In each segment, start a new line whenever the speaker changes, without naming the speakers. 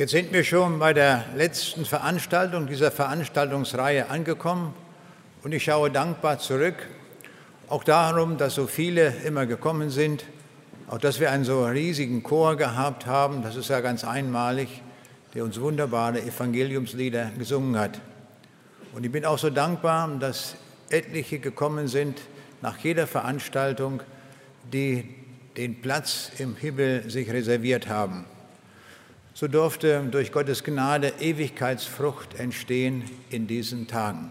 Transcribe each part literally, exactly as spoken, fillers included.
Jetzt sind wir schon bei der letzten Veranstaltung dieser Veranstaltungsreihe angekommen und ich schaue dankbar zurück, auch darum, dass so viele immer gekommen sind, auch dass wir einen so riesigen Chor gehabt haben, das ist ja ganz einmalig, der uns wunderbare Evangeliumslieder gesungen hat. Und ich bin auch so dankbar, dass etliche gekommen sind nach jeder Veranstaltung, die den Platz im Himmel sich reserviert haben. So durfte durch Gottes Gnade Ewigkeitsfrucht entstehen in diesen Tagen.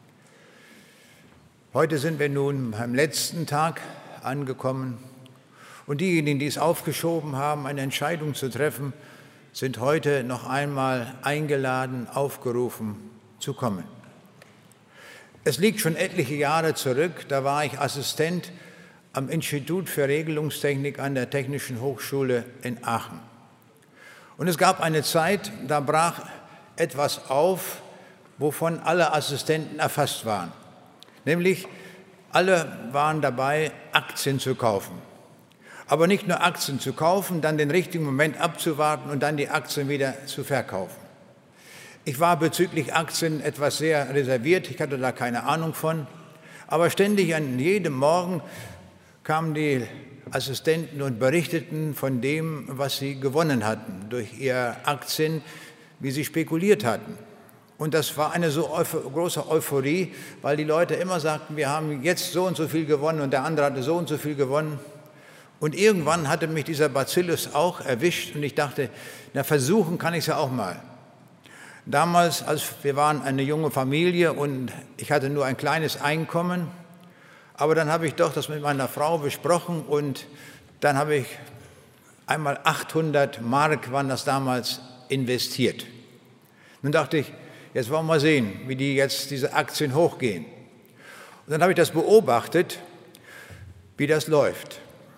Heute sind wir nun beim letzten Tag angekommen und diejenigen, die es aufgeschoben haben, eine Entscheidung zu treffen, sind heute noch einmal eingeladen, aufgerufen zu kommen. Es liegt schon etliche Jahre zurück, da war ich Assistent am Institut für Regelungstechnik an der Technischen Hochschule in Aachen. Und es gab eine Zeit, da brach etwas auf, wovon alle Assistenten erfasst waren. Nämlich, alle waren dabei, Aktien zu kaufen. Aber nicht nur Aktien zu kaufen, dann den richtigen Moment abzuwarten und dann die Aktien wieder zu verkaufen. Ich war bezüglich Aktien etwas sehr reserviert, ich hatte da keine Ahnung von. Aber ständig an jedem Morgen kamen die Assistenten und berichteten von dem, was sie gewonnen hatten durch ihre Aktien, wie sie spekuliert hatten. Und das war eine so große Euphorie, weil die Leute immer sagten, wir haben jetzt so und so viel gewonnen und der andere hatte so und so viel gewonnen. Und irgendwann hatte mich dieser Bacillus auch erwischt und ich dachte, na versuchen kann ich es ja auch mal. Damals, als wir waren eine junge Familie und ich hatte nur ein kleines Einkommen, aber dann habe ich doch das mit meiner Frau besprochen und dann habe ich einmal achthundert Mark, waren das damals, investiert. Nun dachte ich, jetzt wollen wir mal sehen, wie die jetzt diese Aktien hochgehen. Und dann habe ich das beobachtet, wie das läuft.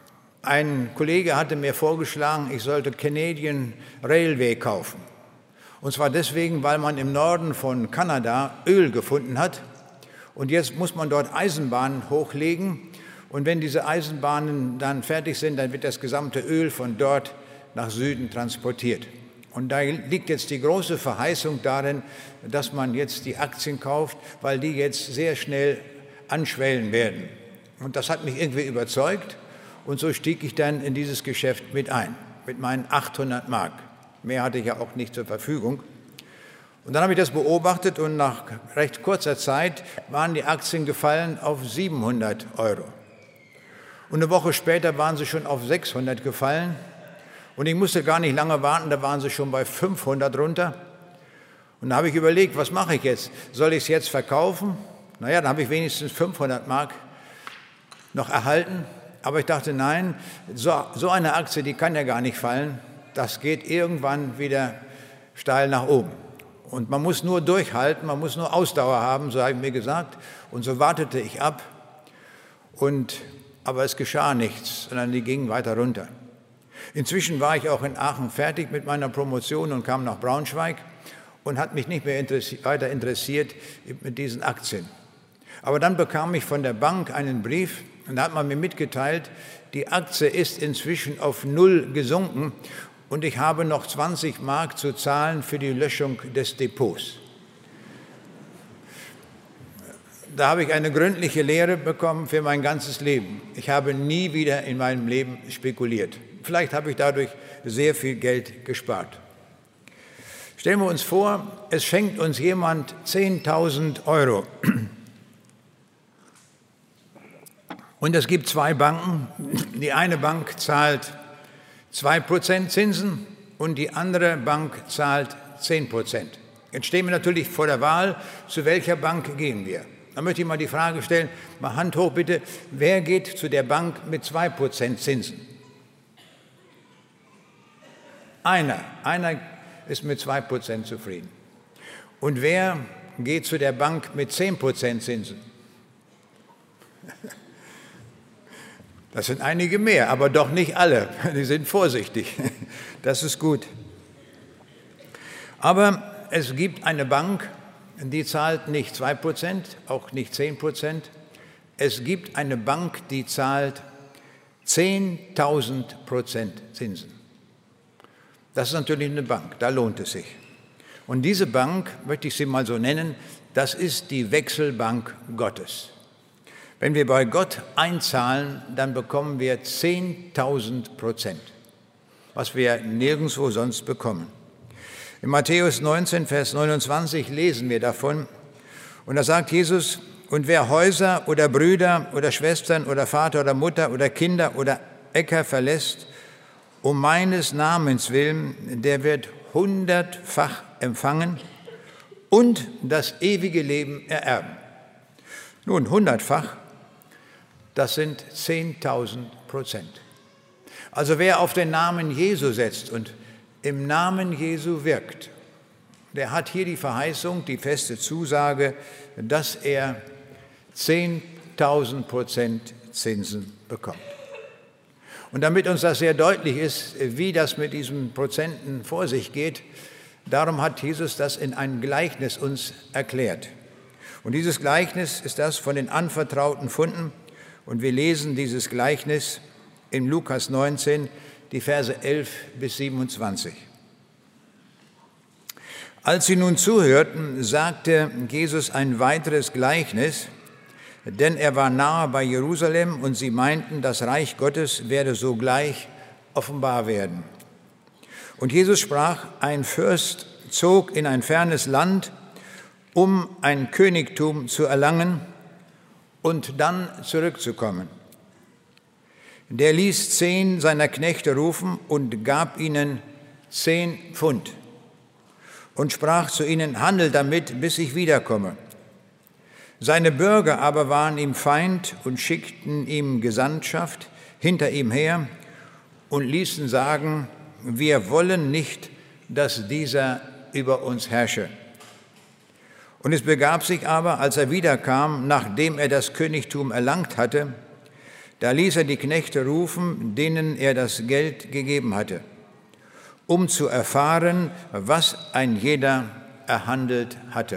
Ein Kollege hatte mir vorgeschlagen, ich sollte Canadian Railway kaufen. Und zwar deswegen, weil man im Norden von Kanada Öl gefunden hat. Und jetzt muss man dort Eisenbahnen hochlegen. Und wenn diese Eisenbahnen dann fertig sind, dann wird das gesamte Öl von dort nach Süden transportiert. Und da liegt jetzt die große Verheißung darin, dass man jetzt die Aktien kauft, weil die jetzt sehr schnell anschwellen werden. Und das hat mich irgendwie überzeugt. Und so stieg ich dann in dieses Geschäft mit ein, mit meinen achthundert Mark. Mehr hatte ich ja auch nicht zur Verfügung. Und dann habe ich das beobachtet und nach recht kurzer Zeit waren die Aktien gefallen auf siebenhundert Euro. Und eine Woche später waren sie schon auf sechshundert gefallen. Und ich musste gar nicht lange warten, da waren sie schon bei fünfhundert runter. Und da habe ich überlegt, was mache ich jetzt? Soll ich es jetzt verkaufen? Naja, dann habe ich wenigstens fünfhundert Mark noch erhalten. Aber ich dachte, nein, so, so eine Aktie, die kann ja gar nicht fallen. Das geht irgendwann wieder steil nach oben. Und man muss nur durchhalten, man muss nur Ausdauer haben, so habe ich mir gesagt. Und so wartete ich ab. Und, aber es geschah nichts, sondern die gingen weiter runter. Inzwischen war ich auch in Aachen fertig mit meiner Promotion und kam nach Braunschweig und hat mich nicht mehr interessi- weiter interessiert mit diesen Aktien. Aber dann bekam ich von der Bank einen Brief und da hat man mir mitgeteilt, die Aktie ist inzwischen auf null gesunken und ich habe noch zwanzig Mark zu zahlen für die Löschung des Depots. Da habe ich eine gründliche Lehre bekommen für mein ganzes Leben. Ich habe nie wieder in meinem Leben spekuliert. Vielleicht habe ich dadurch sehr viel Geld gespart. Stellen wir uns vor, es schenkt uns jemand zehntausend Euro. Und es gibt zwei Banken. Die eine Bank zahlt zwei Prozent Zinsen und die andere Bank zahlt zehn Prozent. Jetzt stehen wir natürlich vor der Wahl, zu welcher Bank gehen wir. Da möchte ich mal die Frage stellen, mal Hand hoch bitte, wer geht zu der Bank mit zwei Prozent Zinsen? Einer, einer ist mit zwei Prozent zufrieden. Und wer geht zu der Bank mit zehn Prozent Zinsen? Das sind einige mehr, aber doch nicht alle. Die sind vorsichtig. Das ist gut. Aber es gibt eine Bank, die zahlt nicht zwei Prozent, auch nicht zehn Prozent. Es gibt eine Bank, die zahlt zehntausend Prozent Zinsen. Das ist natürlich eine Bank, da lohnt es sich. Und diese Bank, möchte ich sie mal so nennen, das ist die Wechselbank Gottes. Wenn wir bei Gott einzahlen, dann bekommen wir zehntausend Prozent, was wir nirgendwo sonst bekommen. In Matthäus neunzehn, Vers neunundzwanzig lesen wir davon, und da sagt Jesus, und wer Häuser oder Brüder oder Schwestern oder Vater oder Mutter oder Kinder oder Äcker verlässt, um meines Namens willen, der wird hundertfach empfangen und das ewige Leben ererben. Nun, hundertfach, das sind zehntausend Prozent. Also wer auf den Namen Jesu setzt und im Namen Jesu wirkt, der hat hier die Verheißung, die feste Zusage, dass er zehntausend Prozent Zinsen bekommt. Und damit uns das sehr deutlich ist, wie das mit diesen Prozenten vor sich geht, darum hat Jesus das in einem Gleichnis uns erklärt. Und dieses Gleichnis ist das von den anvertrauten Funden. Und wir lesen dieses Gleichnis in Lukas neunzehn, die Verse elf bis siebenundzwanzig. Als sie nun zuhörten, sagte Jesus ein weiteres Gleichnis, denn er war nahe bei Jerusalem und sie meinten, das Reich Gottes werde sogleich offenbar werden. Und Jesus sprach, ein Fürst zog in ein fernes Land, um ein Königtum zu erlangen und dann zurückzukommen. Der ließ zehn seiner Knechte rufen und gab ihnen zehn Pfund und sprach zu ihnen, handelt damit, bis ich wiederkomme. Seine Bürger aber waren ihm Feind und schickten ihm Gesandtschaft hinter ihm her und ließen sagen, wir wollen nicht, dass dieser über uns herrsche. Und es begab sich aber, als er wiederkam, nachdem er das Königtum erlangt hatte, da ließ er die Knechte rufen, denen er das Geld gegeben hatte, um zu erfahren, was ein jeder erhandelt hatte.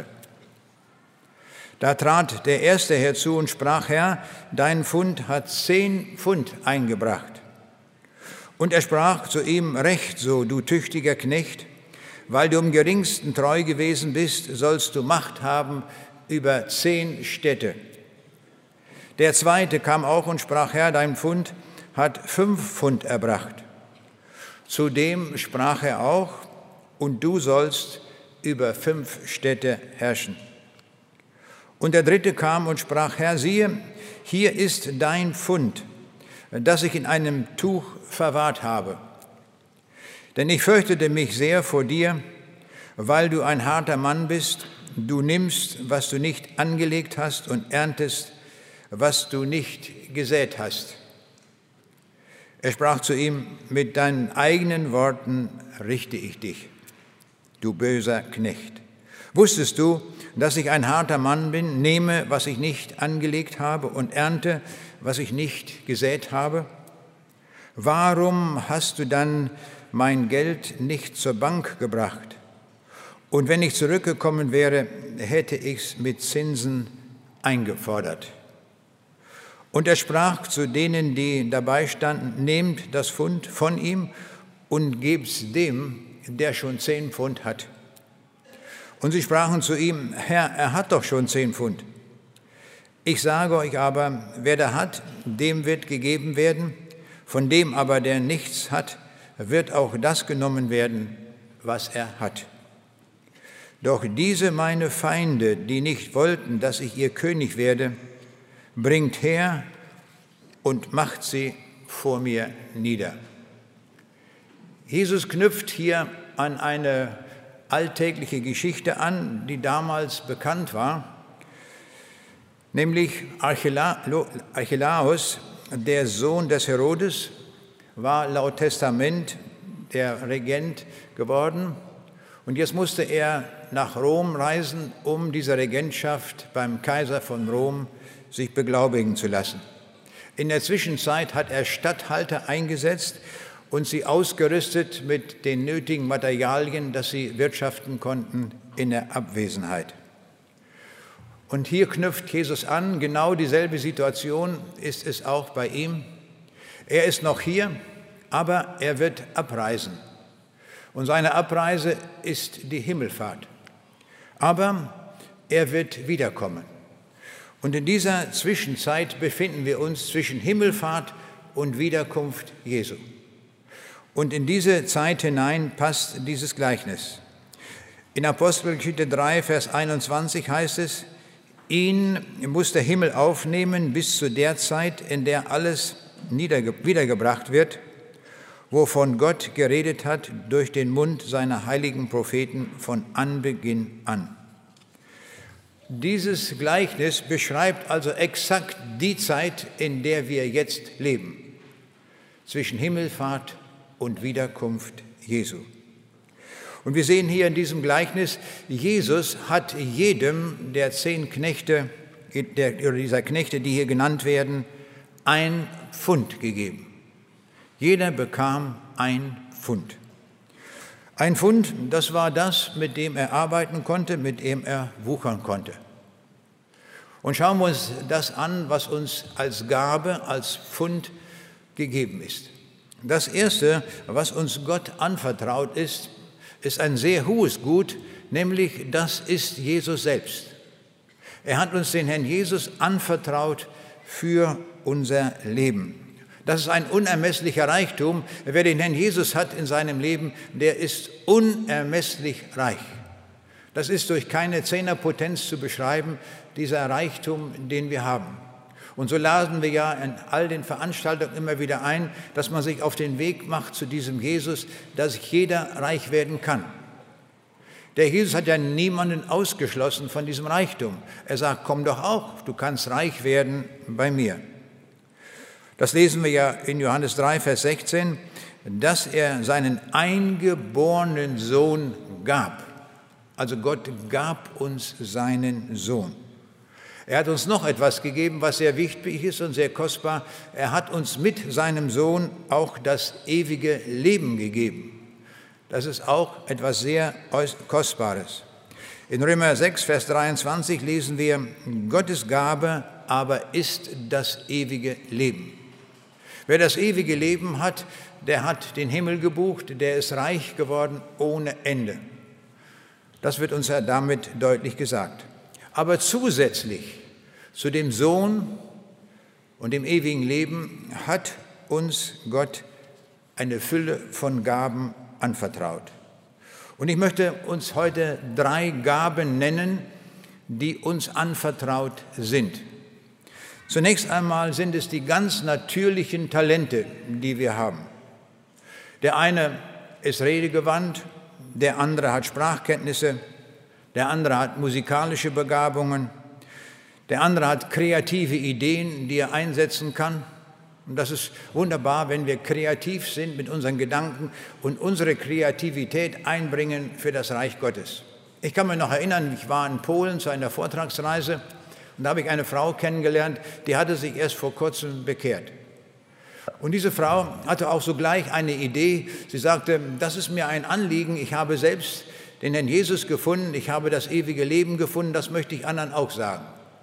Da trat der Erste herzu und sprach, Herr, dein Pfund hat zehn Pfund eingebracht. Und er sprach zu ihm, recht so, du tüchtiger Knecht, weil du im Geringsten treu gewesen bist, sollst du Macht haben über zehn Städte. Der Zweite kam auch und sprach, Herr, dein Pfund hat fünf Pfund erbracht. Zudem sprach er auch, und du sollst über fünf Städte herrschen. Und der Dritte kam und sprach, Herr, siehe, hier ist dein Pfund, das ich in einem Tuch verwahrt habe. Denn ich fürchtete mich sehr vor dir, weil du ein harter Mann bist. Du nimmst, was du nicht angelegt hast, und erntest, was du nicht gesät hast. Er sprach zu ihm, mit deinen eigenen Worten richte ich dich, du böser Knecht. Wusstest du, dass ich ein harter Mann bin, nehme, was ich nicht angelegt habe, und ernte, was ich nicht gesät habe? Warum hast du dann mein Geld nicht zur Bank gebracht? Und wenn ich zurückgekommen wäre, hätte ich's mit Zinsen eingefordert. Und er sprach zu denen, die dabei standen, nehmt das Pfund von ihm und gebt's dem, der schon zehn Pfund hat. Und sie sprachen zu ihm, Herr, er hat doch schon zehn Pfund. Ich sage euch aber, wer da hat, dem wird gegeben werden, von dem aber, der nichts hat, wird auch das genommen werden, was er hat. Doch diese meine Feinde, die nicht wollten, dass ich ihr König werde, bringt her und macht sie vor mir nieder. Jesus knüpft hier an eine alltägliche Geschichte an, die damals bekannt war, nämlich Archelaus, der Sohn des Herodes, war laut Testament der Regent geworden und jetzt musste er nach Rom reisen, um diese Regentschaft beim Kaiser von Rom sich beglaubigen zu lassen. In der Zwischenzeit hat er Statthalter eingesetzt und sie ausgerüstet mit den nötigen Materialien, dass sie wirtschaften konnten in der Abwesenheit. Und hier knüpft Jesus an, genau dieselbe Situation ist es auch bei ihm. Er ist noch hier, aber er wird abreisen. Und seine Abreise ist die Himmelfahrt. Aber er wird wiederkommen. Und in dieser Zwischenzeit befinden wir uns zwischen Himmelfahrt und Wiederkunft Jesu. Und in diese Zeit hinein passt dieses Gleichnis. In Apostelgeschichte drei, Vers einundzwanzig heißt es, ihn muss der Himmel aufnehmen bis zu der Zeit, in der alles wiedergebracht wird, wovon Gott geredet hat durch den Mund seiner heiligen Propheten von Anbeginn an. Dieses Gleichnis beschreibt also exakt die Zeit, in der wir jetzt leben, zwischen Himmelfahrt und Wiederkunft Jesu. Und wir sehen hier in diesem Gleichnis, Jesus hat jedem der zehn Knechte, der, oder dieser Knechte, die hier genannt werden, ein Pfund gegeben. Jeder bekam ein Pfund. Ein Pfund, das war das, mit dem er arbeiten konnte, mit dem er wuchern konnte. Und schauen wir uns das an, was uns als Gabe, als Pfund gegeben ist. Das Erste, was uns Gott anvertraut ist, ist ein sehr hohes Gut, nämlich das ist Jesus selbst. Er hat uns den Herrn Jesus anvertraut für unser Leben. Das ist ein unermesslicher Reichtum. Wer den Herrn Jesus hat in seinem Leben, der ist unermesslich reich. Das ist durch keine Zehnerpotenz zu beschreiben, dieser Reichtum, den wir haben. Und so laden wir ja in all den Veranstaltungen immer wieder ein, dass man sich auf den Weg macht zu diesem Jesus, dass jeder reich werden kann. Der Jesus hat ja niemanden ausgeschlossen von diesem Reichtum. Er sagt, komm doch auch, du kannst reich werden bei mir. Das lesen wir ja in Johannes drei, Vers sechzehn, dass er seinen eingeborenen Sohn gab. Also Gott gab uns seinen Sohn. Er hat uns noch etwas gegeben, was sehr wichtig ist und sehr kostbar. Er hat uns mit seinem Sohn auch das ewige Leben gegeben. Das ist auch etwas sehr Kostbares. In Römer sechs, Vers dreiundzwanzig lesen wir, Gottes Gabe aber ist das ewige Leben. Wer das ewige Leben hat, der hat den Himmel gebucht, der ist reich geworden ohne Ende. Das wird uns ja damit deutlich gesagt. Aber zusätzlich zu dem Sohn und dem ewigen Leben hat uns Gott eine Fülle von Gaben anvertraut. Und ich möchte uns heute drei Gaben nennen, die uns anvertraut sind. Zunächst einmal sind es die ganz natürlichen Talente, die wir haben. Der eine ist redegewandt, der andere hat Sprachkenntnisse, der andere hat musikalische Begabungen, der andere hat kreative Ideen, die er einsetzen kann. Und das ist wunderbar, wenn wir kreativ sind mit unseren Gedanken und unsere Kreativität einbringen für das Reich Gottes. Ich kann mich noch erinnern, ich war in Polen zu einer Vortragsreise und da habe ich eine Frau kennengelernt, die hatte sich erst vor kurzem bekehrt. Und diese Frau hatte auch sogleich eine Idee. Sie sagte, das ist mir ein Anliegen, ich habe selbst den Herrn Jesus gefunden, ich habe das ewige Leben gefunden, das möchte ich anderen auch sagen.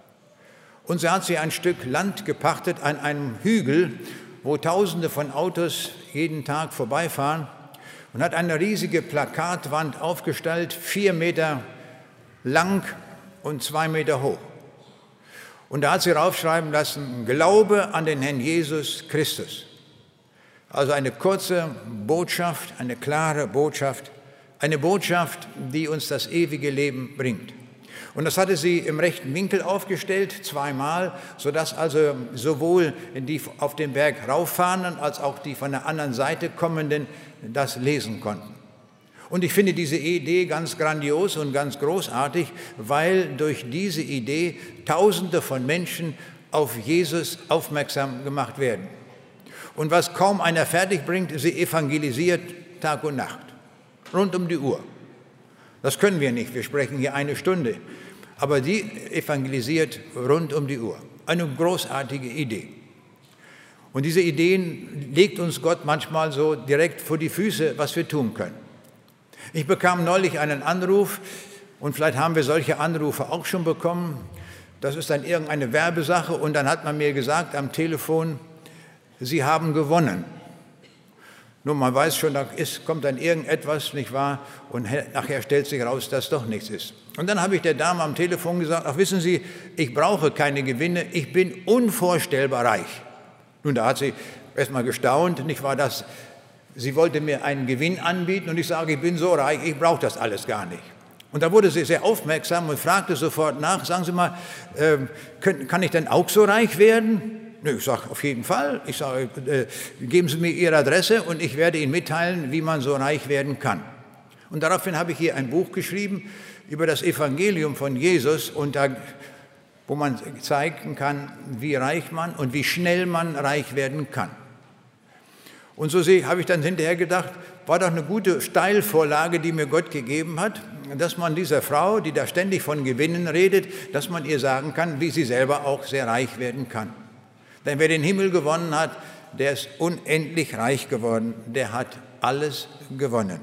Und so hat sie ein Stück Land gepachtet an einem Hügel, wo Tausende von Autos jeden Tag vorbeifahren und hat eine riesige Plakatwand aufgestellt, vier Meter lang und zwei Meter hoch. Und da hat sie raufschreiben lassen, Glaube an den Herrn Jesus Christus. Also eine kurze Botschaft, eine klare Botschaft, eine Botschaft, die uns das ewige Leben bringt. Und das hatte sie im rechten Winkel aufgestellt, zweimal, sodass also sowohl die auf den Berg rauffahrenden als auch die von der anderen Seite kommenden das lesen konnten. Und ich finde diese Idee ganz grandios und ganz großartig, weil durch diese Idee Tausende von Menschen auf Jesus aufmerksam gemacht werden. Und was kaum einer fertig bringt, sie evangelisiert Tag und Nacht, rund um die Uhr. Das können wir nicht, wir sprechen hier eine Stunde. Aber die evangelisiert rund um die Uhr. Eine großartige Idee. Und diese Ideen legt uns Gott manchmal so direkt vor die Füße, was wir tun können. Ich bekam neulich einen Anruf, und vielleicht haben wir solche Anrufe auch schon bekommen. Das ist dann irgendeine Werbesache, und dann hat man mir gesagt am Telefon, Sie haben gewonnen. Nur man weiß schon, da ist, kommt dann irgendetwas, nicht wahr? Und nachher stellt sich raus, dass doch nichts ist. Und dann habe ich der Dame am Telefon gesagt, ach wissen Sie, ich brauche keine Gewinne, ich bin unvorstellbar reich. Nun, da hat sie erstmal gestaunt, nicht wahr? Das, sie wollte mir einen Gewinn anbieten und ich sage, ich bin so reich, ich brauche das alles gar nicht. Und da wurde sie sehr aufmerksam und fragte sofort nach, sagen Sie mal, äh, können, kann ich denn auch so reich werden? Ich sage, auf jeden Fall. Ich sage, äh, geben Sie mir Ihre Adresse und ich werde Ihnen mitteilen, wie man so reich werden kann. Und daraufhin habe ich hier ein Buch geschrieben über das Evangelium von Jesus, und da, wo man zeigen kann, wie reich man und wie schnell man reich werden kann. Und so habe ich dann hinterher gedacht, war doch eine gute Steilvorlage, die mir Gott gegeben hat, dass man dieser Frau, die da ständig von Gewinnen redet, dass man ihr sagen kann, wie sie selber auch sehr reich werden kann. Denn wer den Himmel gewonnen hat, der ist unendlich reich geworden, der hat alles gewonnen.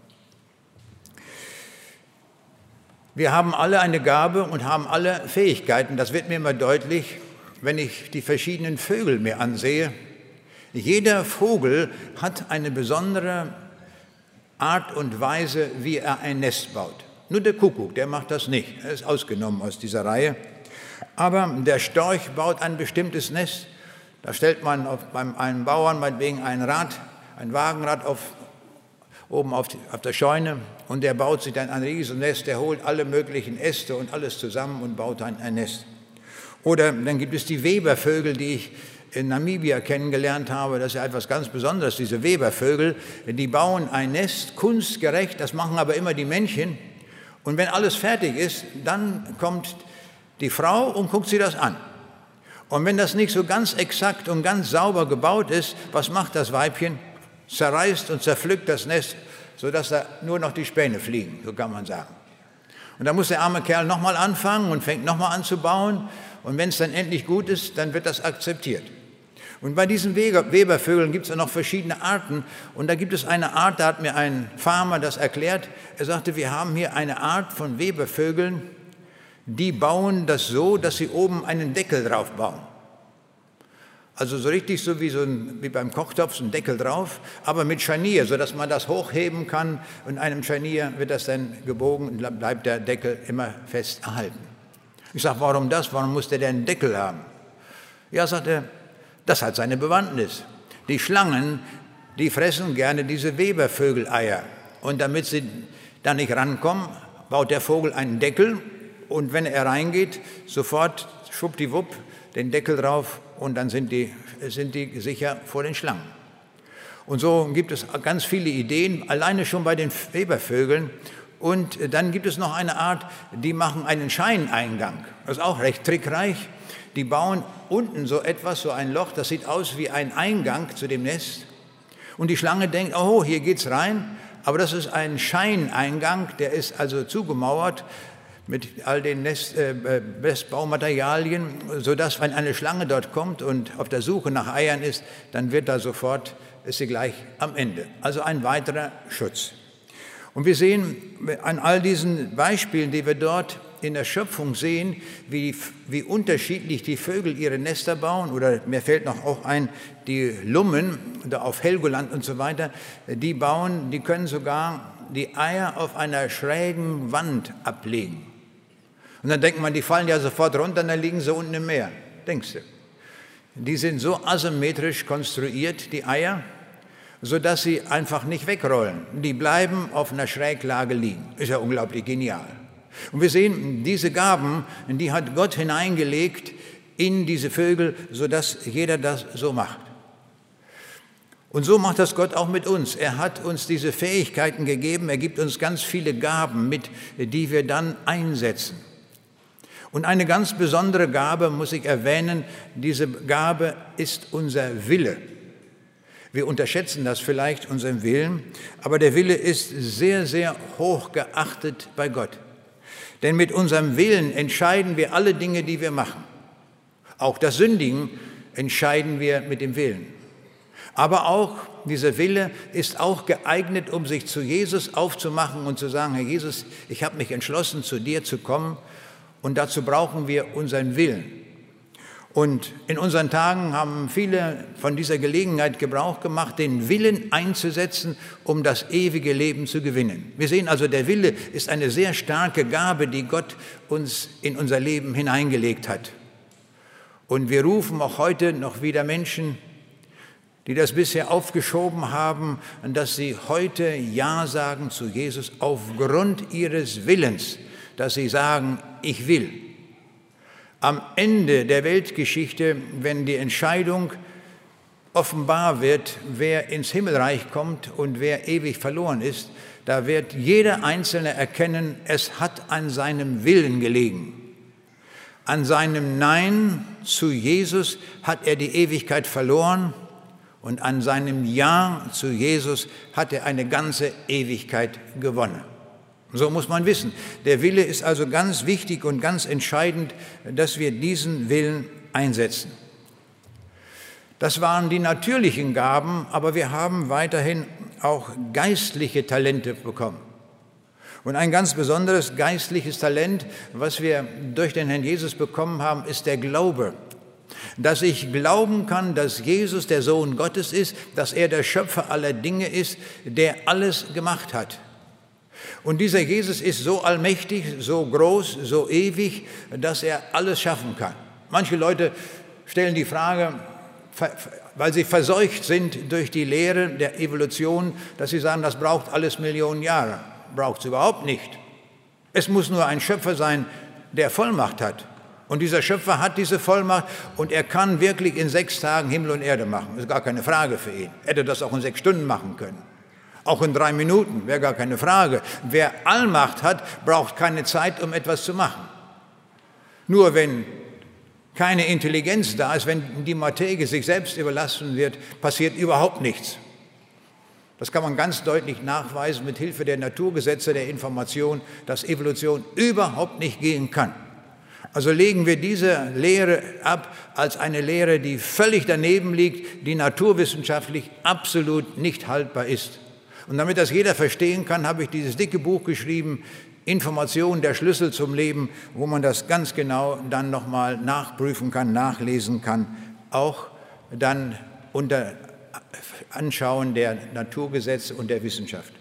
Wir haben alle eine Gabe und haben alle Fähigkeiten. Das wird mir immer deutlich, wenn ich die verschiedenen Vögel mir ansehe. Jeder Vogel hat eine besondere Art und Weise, wie er ein Nest baut. Nur der Kuckuck, der macht das nicht. Er ist ausgenommen aus dieser Reihe. Aber der Storch baut ein bestimmtes Nest. Da stellt man auf, beim einem Bauern meinetwegen ein Rad, ein Wagenrad auf, oben auf, die, auf der Scheune, und der baut sich dann ein Riesennest, der holt alle möglichen Äste und alles zusammen und baut dann ein Nest. Oder dann gibt es die Webervögel, die ich in Namibia kennengelernt habe. Das ist ja etwas ganz Besonderes, diese Webervögel. Die bauen ein Nest, kunstgerecht, das machen aber immer die Männchen. Und wenn alles fertig ist, dann kommt die Frau und guckt sie das an. Und wenn das nicht so ganz exakt und ganz sauber gebaut ist, was macht das Weibchen? Zerreißt und zerpflückt das Nest, sodass da nur noch die Späne fliegen, so kann man sagen. Und da muss der arme Kerl nochmal anfangen und fängt nochmal an zu bauen. Und wenn es dann endlich gut ist, dann wird das akzeptiert. Und bei diesen Webervögeln gibt es ja noch verschiedene Arten. Und da gibt es eine Art, da hat mir ein Farmer das erklärt. Er sagte, wir haben hier eine Art von Webervögeln, die bauen das so, dass sie oben einen Deckel drauf bauen. Also so richtig so wie, so ein, wie beim Kochtopf, so ein Deckel drauf, aber mit Scharnier, sodass man das hochheben kann. Und in einem Scharnier wird das dann gebogen und bleibt der Deckel immer fest erhalten. Ich sage, warum das? Warum muss der denn einen Deckel haben? Ja, sagt er, das hat seine Bewandtnis. Die Schlangen, die fressen gerne diese Webervögeleier. Und damit sie da nicht rankommen, baut der Vogel einen Deckel. Und wenn er reingeht, sofort schwuppdiwupp den Deckel drauf und dann sind die, sind die sicher vor den Schlangen. Und so gibt es ganz viele Ideen, alleine schon bei den Webervögeln. Und dann gibt es noch eine Art, die machen einen Scheineingang. Das ist auch recht trickreich. Die bauen unten so etwas, so ein Loch, das sieht aus wie ein Eingang zu dem Nest. Und die Schlange denkt, oh, hier geht's rein. Aber das ist ein Scheineingang, der ist also zugemauert mit all den Nest, äh, Nestbaumaterialien, sodass, wenn eine Schlange dort kommt und auf der Suche nach Eiern ist, dann wird da sofort, ist sie gleich am Ende. Also ein weiterer Schutz. Und wir sehen an all diesen Beispielen, die wir dort in der Schöpfung sehen, wie, wie unterschiedlich die Vögel ihre Nester bauen. Oder mir fällt noch auch ein, die Lummen, da auf Helgoland und so weiter, die bauen, die können sogar die Eier auf einer schrägen Wand ablegen. Und dann denkt man, die fallen ja sofort runter und dann liegen sie unten im Meer. Denkst du? Die sind so asymmetrisch konstruiert, die Eier, sodass sie einfach nicht wegrollen. Die bleiben auf einer Schräglage liegen. Ist ja unglaublich genial. Und wir sehen, diese Gaben, die hat Gott hineingelegt in diese Vögel, sodass jeder das so macht. Und so macht das Gott auch mit uns. Er hat uns diese Fähigkeiten gegeben, er gibt uns ganz viele Gaben mit, die wir dann einsetzen. Und eine ganz besondere Gabe muss ich erwähnen, diese Gabe ist unser Wille. Wir unterschätzen das vielleicht, unseren Willen, aber der Wille ist sehr, sehr hoch geachtet bei Gott. Denn mit unserem Willen entscheiden wir alle Dinge, die wir machen. Auch das Sündigen entscheiden wir mit dem Willen. Aber auch dieser Wille ist auch geeignet, um sich zu Jesus aufzumachen und zu sagen, Herr Jesus, ich habe mich entschlossen, zu dir zu kommen, und dazu brauchen wir unseren Willen. Und in unseren Tagen haben viele von dieser Gelegenheit Gebrauch gemacht, den Willen einzusetzen, um das ewige Leben zu gewinnen. Wir sehen also, der Wille ist eine sehr starke Gabe, die Gott uns in unser Leben hineingelegt hat. Und wir rufen auch heute noch wieder Menschen, die das bisher aufgeschoben haben, dass sie heute Ja sagen zu Jesus aufgrund ihres Willens, dass sie sagen, ich will. Am Ende der Weltgeschichte, wenn die Entscheidung offenbar wird, wer ins Himmelreich kommt und wer ewig verloren ist, da wird jeder Einzelne erkennen, es hat an seinem Willen gelegen. An seinem Nein zu Jesus hat er die Ewigkeit verloren und an seinem Ja zu Jesus hat er eine ganze Ewigkeit gewonnen. So muss man wissen. Der Wille ist also ganz wichtig und ganz entscheidend, dass wir diesen Willen einsetzen. Das waren die natürlichen Gaben, aber wir haben weiterhin auch geistliche Talente bekommen. Und ein ganz besonderes geistliches Talent, was wir durch den Herrn Jesus bekommen haben, ist der Glaube. Dass ich glauben kann, dass Jesus der Sohn Gottes ist, dass er der Schöpfer aller Dinge ist, der alles gemacht hat. Und dieser Jesus ist so allmächtig, so groß, so ewig, dass er alles schaffen kann. Manche Leute stellen die Frage, weil sie verseucht sind durch die Lehre der Evolution, dass sie sagen, das braucht alles Millionen Jahre. Braucht es überhaupt nicht. Es muss nur ein Schöpfer sein, der Vollmacht hat. Und dieser Schöpfer hat diese Vollmacht und er kann wirklich in sechs Tagen Himmel und Erde machen. Das ist gar keine Frage für ihn. Er hätte das auch in sechs Stunden machen können. Auch in drei Minuten, wäre gar keine Frage. Wer Allmacht hat, braucht keine Zeit, um etwas zu machen. Nur wenn keine Intelligenz da ist, wenn die Materie sich selbst überlassen wird, passiert überhaupt nichts. Das kann man ganz deutlich nachweisen mit Hilfe der Naturgesetze der Information, dass Evolution überhaupt nicht gehen kann. Also legen wir diese Lehre ab als eine Lehre, die völlig daneben liegt, die naturwissenschaftlich absolut nicht haltbar ist. Und damit das jeder verstehen kann, habe ich dieses dicke Buch geschrieben, Information, der Schlüssel zum Leben, wo man das ganz genau dann nochmal nachprüfen kann, nachlesen kann, auch dann unter Anschauen der Naturgesetze und der Wissenschaft.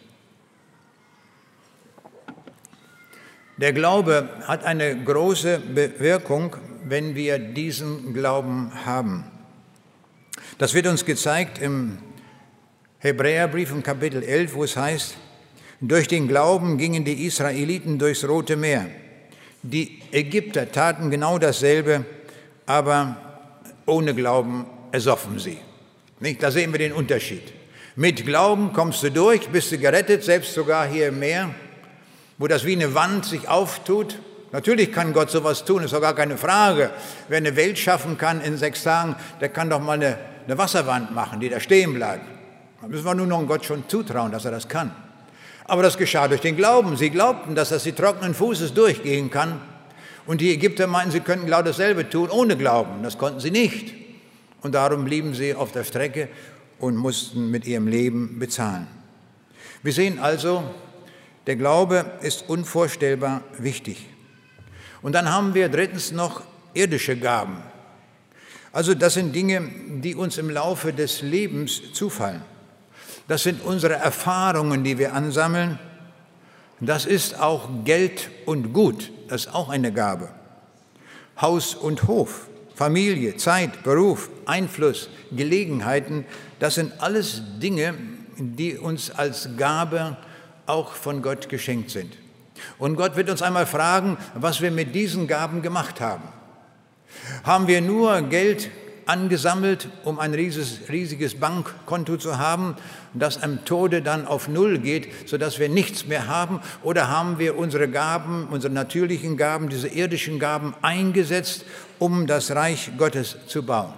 Der Glaube hat eine große Wirkung, wenn wir diesen Glauben haben. Das wird uns gezeigt im Hebräerbrief im Kapitel elf, wo es heißt, durch den Glauben gingen die Israeliten durchs Rote Meer. Die Ägypter taten genau dasselbe, aber ohne Glauben ersoffen sie. Nicht? Da sehen wir den Unterschied. Mit Glauben kommst du durch, bist du gerettet, selbst sogar hier im Meer, wo das wie eine Wand sich auftut. Natürlich kann Gott sowas tun, ist doch gar keine Frage. Wer eine Welt schaffen kann in sechs Tagen, der kann doch mal eine, eine Wasserwand machen, die da stehen bleibt. Da müssen wir nur noch Gott schon zutrauen, dass er das kann. Aber das geschah durch den Glauben. Sie glaubten, dass das sie trockenen Fußes durchgehen kann. Und die Ägypter meinten, sie könnten genau dasselbe tun, ohne Glauben. Das konnten sie nicht. Und darum blieben sie auf der Strecke und mussten mit ihrem Leben bezahlen. Wir sehen also, der Glaube ist unvorstellbar wichtig. Und dann haben wir drittens noch irdische Gaben. Also das sind Dinge, die uns im Laufe des Lebens zufallen. Das sind unsere Erfahrungen, die wir ansammeln. Das ist auch Geld und Gut, das ist auch eine Gabe. Haus und Hof, Familie, Zeit, Beruf, Einfluss, Gelegenheiten, das sind alles Dinge, die uns als Gabe auch von Gott geschenkt sind. Und Gott wird uns einmal fragen, was wir mit diesen Gaben gemacht haben. Haben wir nur Geld angesammelt, um ein riesiges, riesiges Bankkonto zu haben, das am Tode dann auf Null geht, sodass wir nichts mehr haben? Oder haben wir unsere Gaben, unsere natürlichen Gaben, diese irdischen Gaben eingesetzt, um das Reich Gottes zu bauen?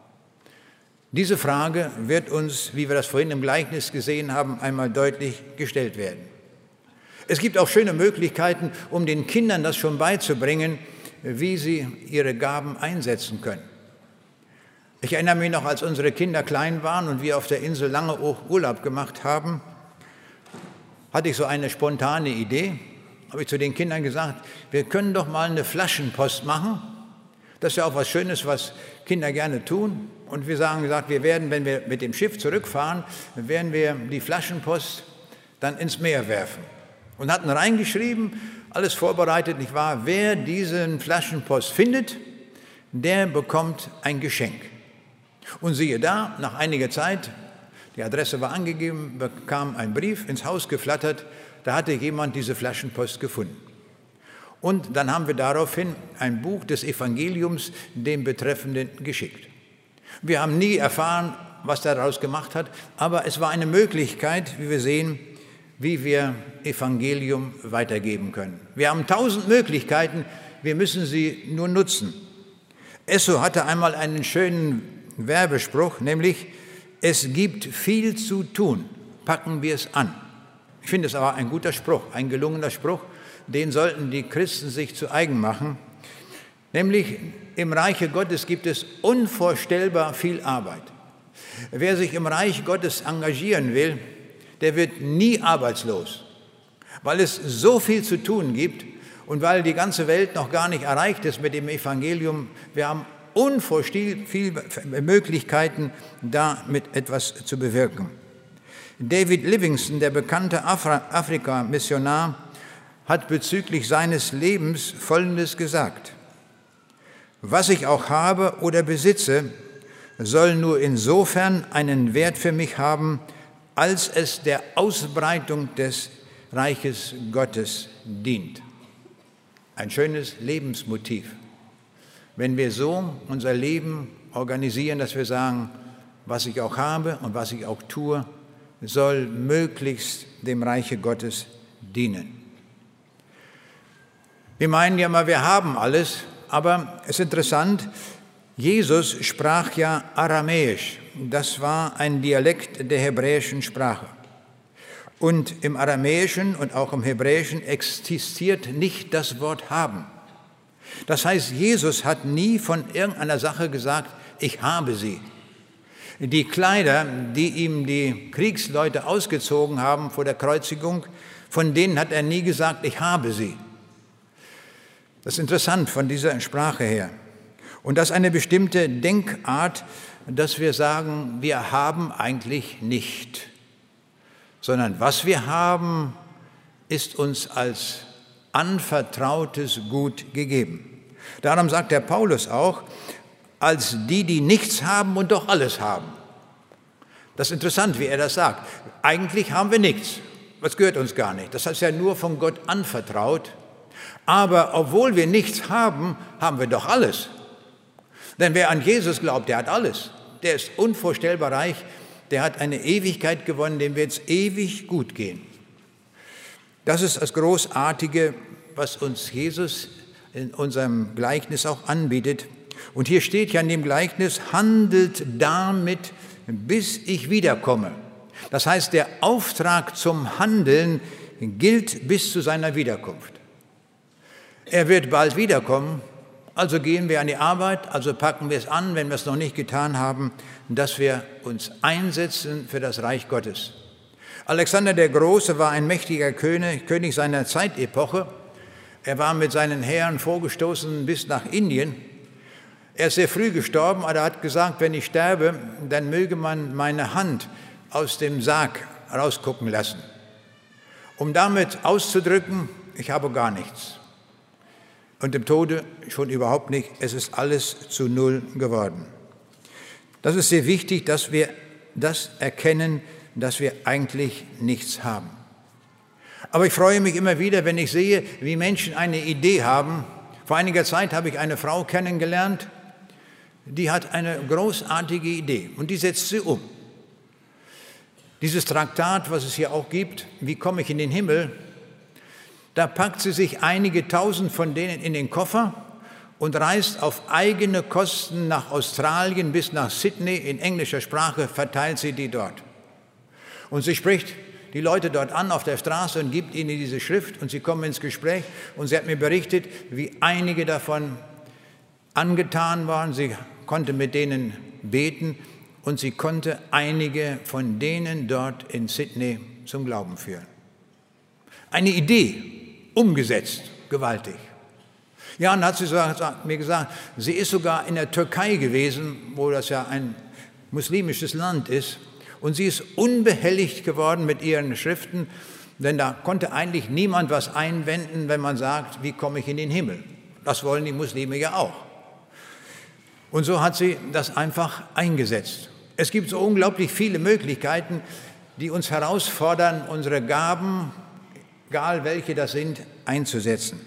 Diese Frage wird uns, wie wir das vorhin im Gleichnis gesehen haben, einmal deutlich gestellt werden. Es gibt auch schöne Möglichkeiten, um den Kindern das schon beizubringen, wie sie ihre Gaben einsetzen können. Ich erinnere mich noch, als unsere Kinder klein waren und wir auf der Insel lange Urlaub gemacht haben, hatte ich so eine spontane Idee, habe ich zu den Kindern gesagt, wir können doch mal eine Flaschenpost machen Das ist ja auch was Schönes, was Kinder gerne tun. Und wir sagen gesagt, wir werden, wenn wir mit dem Schiff zurückfahren, werden wir die Flaschenpost dann ins Meer werfen. Und hatten reingeschrieben, alles vorbereitet, nicht wahr? Wer diesen Flaschenpost findet, der bekommt ein Geschenk. Und siehe da, nach einiger Zeit, die Adresse war angegeben, bekam ein Brief ins Haus geflattert, da hatte jemand diese Flaschenpost gefunden. Und dann haben wir daraufhin ein Buch des Evangeliums dem Betreffenden geschickt. Wir haben nie erfahren, was er daraus gemacht hat, aber es war eine Möglichkeit, wie wir sehen, wie wir Evangelium weitergeben können. Wir haben tausend Möglichkeiten, wir müssen sie nur nutzen. Esso hatte einmal einen schönen Werbespruch, nämlich: Es gibt viel zu tun, packen wir es an. Ich finde es aber ein guter Spruch, ein gelungener Spruch, den sollten die Christen sich zu eigen machen. Nämlich im Reiche Gottes gibt es unvorstellbar viel Arbeit. Wer sich im Reich Gottes engagieren will, der wird nie arbeitslos, weil es so viel zu tun gibt und weil die ganze Welt noch gar nicht erreicht ist mit dem Evangelium. Wir haben unvorstellbar viele Möglichkeiten, damit etwas zu bewirken. David Livingstone, der bekannte Afrika-Missionar, hat bezüglich seines Lebens Folgendes gesagt: Was ich auch habe oder besitze, soll nur insofern einen Wert für mich haben, als es der Ausbreitung des Reiches Gottes dient. Ein schönes Lebensmotiv. Wenn wir so unser Leben organisieren, dass wir sagen, was ich auch habe und was ich auch tue, soll möglichst dem Reiche Gottes dienen. Wir meinen ja mal, wir haben alles, aber es ist interessant, Jesus sprach ja Aramäisch. Das war ein Dialekt der hebräischen Sprache. Und im Aramäischen und auch im Hebräischen existiert nicht das Wort haben. Das heißt, Jesus hat nie von irgendeiner Sache gesagt, ich habe sie. Die Kleider, die ihm die Kriegsleute ausgezogen haben vor der Kreuzigung, von denen hat er nie gesagt, ich habe sie. Das ist interessant von dieser Sprache her. Und das ist eine bestimmte Denkart, dass wir sagen, wir haben eigentlich nicht, sondern was wir haben, ist uns als anvertrautes Gut gegeben. Darum sagt der Paulus auch, als die, die nichts haben und doch alles haben. Das ist interessant, wie er das sagt. Eigentlich haben wir nichts, das gehört uns gar nicht. Das heißt ja nur von Gott anvertraut. Aber obwohl wir nichts haben, haben wir doch alles. Denn wer an Jesus glaubt, der hat alles. Der ist unvorstellbar reich, der hat eine Ewigkeit gewonnen, dem wird es ewig gut gehen. Das ist das Großartige, was uns Jesus in unserem Gleichnis auch anbietet. Und hier steht ja in dem Gleichnis, handelt damit, bis ich wiederkomme. Das heißt, der Auftrag zum Handeln gilt bis zu seiner Wiederkunft. Er wird bald wiederkommen, also gehen wir an die Arbeit, also packen wir es an, wenn wir es noch nicht getan haben, dass wir uns einsetzen für das Reich Gottes. Alexander der Große war ein mächtiger König, König seiner Zeitepoche. Er war mit seinen Heeren vorgestoßen bis nach Indien. Er ist sehr früh gestorben, aber er hat gesagt, wenn ich sterbe, dann möge man meine Hand aus dem Sarg rausgucken lassen, um damit auszudrücken, ich habe gar nichts. Und im Tode schon überhaupt nicht, es ist alles zu Null geworden. Das ist sehr wichtig, dass wir das erkennen, dass wir eigentlich nichts haben. Aber ich freue mich immer wieder, wenn ich sehe, wie Menschen eine Idee haben. Vor einiger Zeit habe ich eine Frau kennengelernt, die hat eine großartige Idee und die setzt sie um. Dieses Traktat, was es hier auch gibt, wie komme ich in den Himmel, da packt sie sich einige tausend von denen in den Koffer und reist auf eigene Kosten nach Australien bis nach Sydney. In englischer Sprache verteilt sie die dort. Und sie spricht die Leute dort an auf der Straße und gibt ihnen diese Schrift und sie kommen ins Gespräch. Und sie hat mir berichtet, wie einige davon angetan waren. Sie konnte mit denen beten und sie konnte einige von denen dort in Sydney zum Glauben führen. Eine Idee. Umgesetzt, gewaltig. Ja, und dann hat sie sogar mir gesagt, sie ist sogar in der Türkei gewesen, wo das ja ein muslimisches Land ist, und sie ist unbehelligt geworden mit ihren Schriften, denn da konnte eigentlich niemand was einwenden, wenn man sagt, wie komme ich in den Himmel? Das wollen die Muslime ja auch. Und so hat sie das einfach eingesetzt. Es gibt so unglaublich viele Möglichkeiten, die uns herausfordern, unsere Gaben, egal welche das sind, einzusetzen.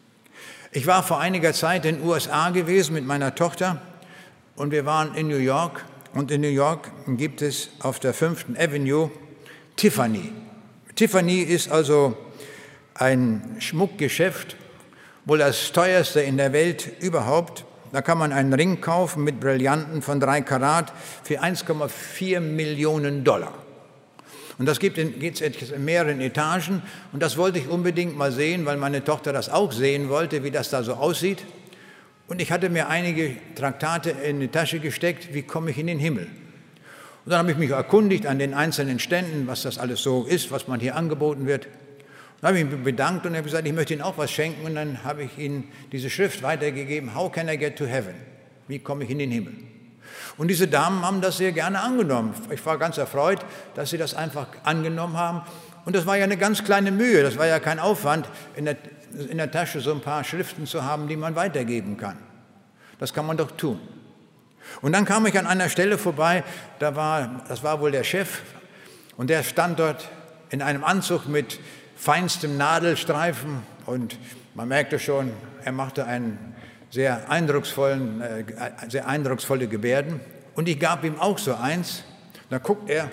Ich war vor einiger Zeit in den U S A gewesen mit meiner Tochter und wir waren in New York. Und in New York gibt es auf der fünften Avenue Tiffany. Tiffany ist also ein Schmuckgeschäft, wohl das teuerste in der Welt überhaupt. Da kann man einen Ring kaufen mit Brillanten von drei Karat für eins Komma vier Millionen Dollar. Und das geht es in mehreren Etagen. Und das wollte ich unbedingt mal sehen, weil meine Tochter das auch sehen wollte, wie das da so aussieht. Und ich hatte mir einige Traktate in die Tasche gesteckt, wie komme ich in den Himmel? Und dann habe ich mich erkundigt an den einzelnen Ständen, was das alles so ist, was man hier angeboten wird. Dann habe ich mich bedankt und habe gesagt, ich möchte Ihnen auch was schenken. Und dann habe ich Ihnen diese Schrift weitergegeben, How can I get to heaven? Wie komme ich in den Himmel? Und diese Damen haben das sehr gerne angenommen. Ich war ganz erfreut, dass sie das einfach angenommen haben. Und das war ja eine ganz kleine Mühe, das war ja kein Aufwand, in der, in der Tasche so ein paar Schriften zu haben, die man weitergeben kann. Das kann man doch tun. Und dann kam ich an einer Stelle vorbei, da war, das war wohl der Chef, und der stand dort in einem Anzug mit feinstem Nadelstreifen und man merkte schon, er machte einen sehr eindrucksvollen, äh, sehr eindrucksvolle Gebärden. Und ich gab ihm auch so eins. Dann guckt er,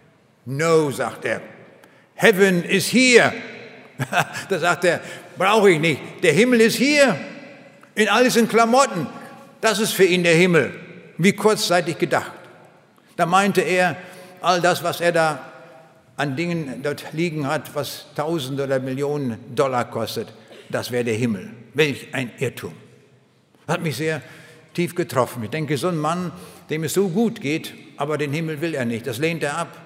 no, sagt er, heaven is here. Da sagt er, brauche ich nicht, der Himmel ist hier, in all diesen Klamotten. Das ist für ihn der Himmel, wie kurzzeitig gedacht. Da meinte er, all das, was er da an Dingen dort liegen hat, was Tausende oder Millionen Dollar kostet, das wäre der Himmel. Welch ein Irrtum. Das hat mich sehr tief getroffen. Ich denke, so ein Mann, dem es so gut geht, aber den Himmel will er nicht, das lehnt er ab.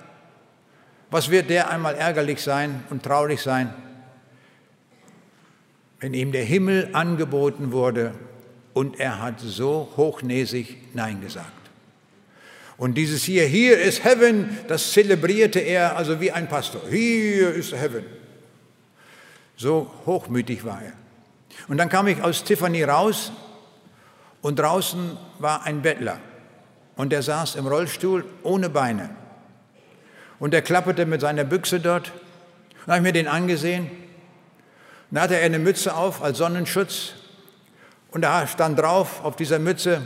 Was wird der einmal ärgerlich sein und traurig sein, wenn ihm der Himmel angeboten wurde und er hat so hochnäsig Nein gesagt. Und dieses hier, here is heaven, das zelebrierte er also wie ein Pastor. Here is heaven. So hochmütig war er. Und dann kam ich aus Tiffany raus und draußen war ein Bettler. Und der saß im Rollstuhl ohne Beine. Und er klapperte mit seiner Büchse dort. Dann habe ich mir den angesehen. Dann hatte er eine Mütze auf als Sonnenschutz. Und da stand drauf auf dieser Mütze,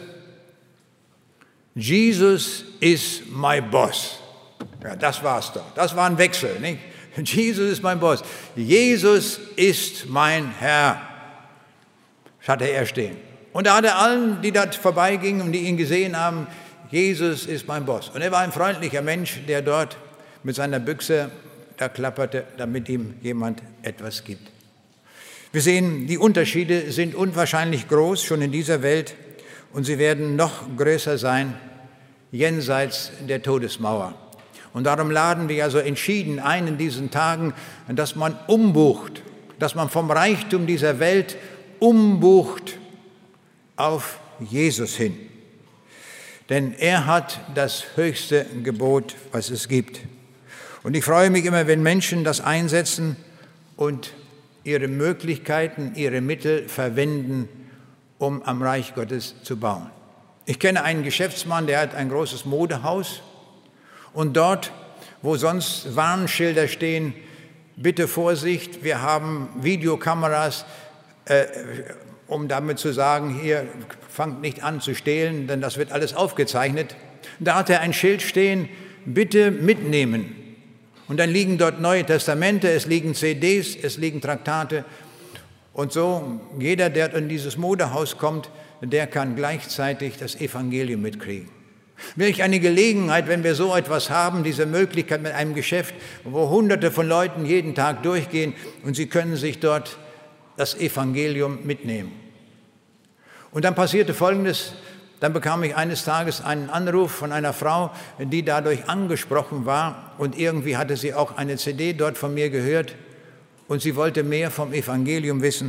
Jesus is my boss. Ja, das war's doch. Das war ein Wechsel, nicht? Jesus ist mein Boss. Jesus ist mein Herr. Das hatte er stehen. Und da hat er allen, die dort vorbeigingen und die ihn gesehen haben, Jesus ist mein Boss. Und er war ein freundlicher Mensch, der dort mit seiner Büchse da klapperte, damit ihm jemand etwas gibt. Wir sehen, die Unterschiede sind unwahrscheinlich groß, schon in dieser Welt, und sie werden noch größer sein, jenseits der Todesmauer. Und darum laden wir also entschieden ein in diesen Tagen, dass man umbucht, dass man vom Reichtum dieser Welt umbucht auf Jesus hin. Denn er hat das höchste Gebot, was es gibt. Und ich freue mich immer, wenn Menschen das einsetzen und ihre Möglichkeiten, ihre Mittel verwenden, um am Reich Gottes zu bauen. Ich kenne einen Geschäftsmann, der hat ein großes Modehaus und dort, wo sonst Warnschilder stehen, bitte Vorsicht, wir haben Videokameras, äh, um damit zu sagen, hier, fangt nicht an zu stehlen, denn das wird alles aufgezeichnet. Da hat er ein Schild stehen, bitte mitnehmen. Und dann liegen dort Neue Testamente, es liegen C Ds, es liegen Traktate. Und so, jeder, der in dieses Modehaus kommt, der kann gleichzeitig das Evangelium mitkriegen. Welch eine Gelegenheit, wenn wir so etwas haben, diese Möglichkeit mit einem Geschäft, wo Hunderte von Leuten jeden Tag durchgehen und sie können sich dort das Evangelium mitnehmen. Und dann passierte Folgendes, dann bekam ich eines Tages einen Anruf von einer Frau, die dadurch angesprochen war und irgendwie hatte sie auch eine C D dort von mir gehört und sie wollte mehr vom Evangelium wissen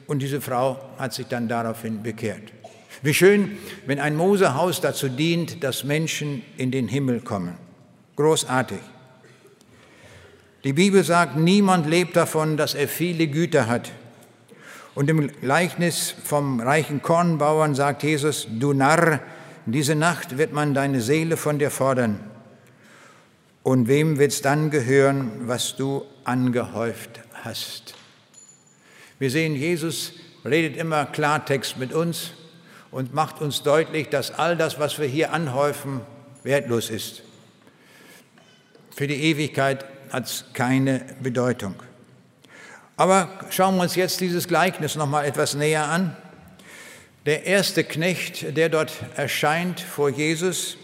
Und diese Frau hat sich dann daraufhin bekehrt. Wie schön, wenn ein Mosehaus dazu dient, dass Menschen in den Himmel kommen. Großartig. Die Bibel sagt, niemand lebt davon, dass er viele Güter hat. Und im Gleichnis vom reichen Kornbauern sagt Jesus, du Narr, diese Nacht wird man deine Seele von dir fordern. Und wem wird's dann gehören, was du angehäuft hast? Wir sehen, Jesus redet immer Klartext mit uns und macht uns deutlich, dass all das, was wir hier anhäufen, wertlos ist. Für die Ewigkeit hat es keine Bedeutung. Aber schauen wir uns jetzt dieses Gleichnis noch mal etwas näher an. Der erste Knecht, der dort erscheint vor Jesus,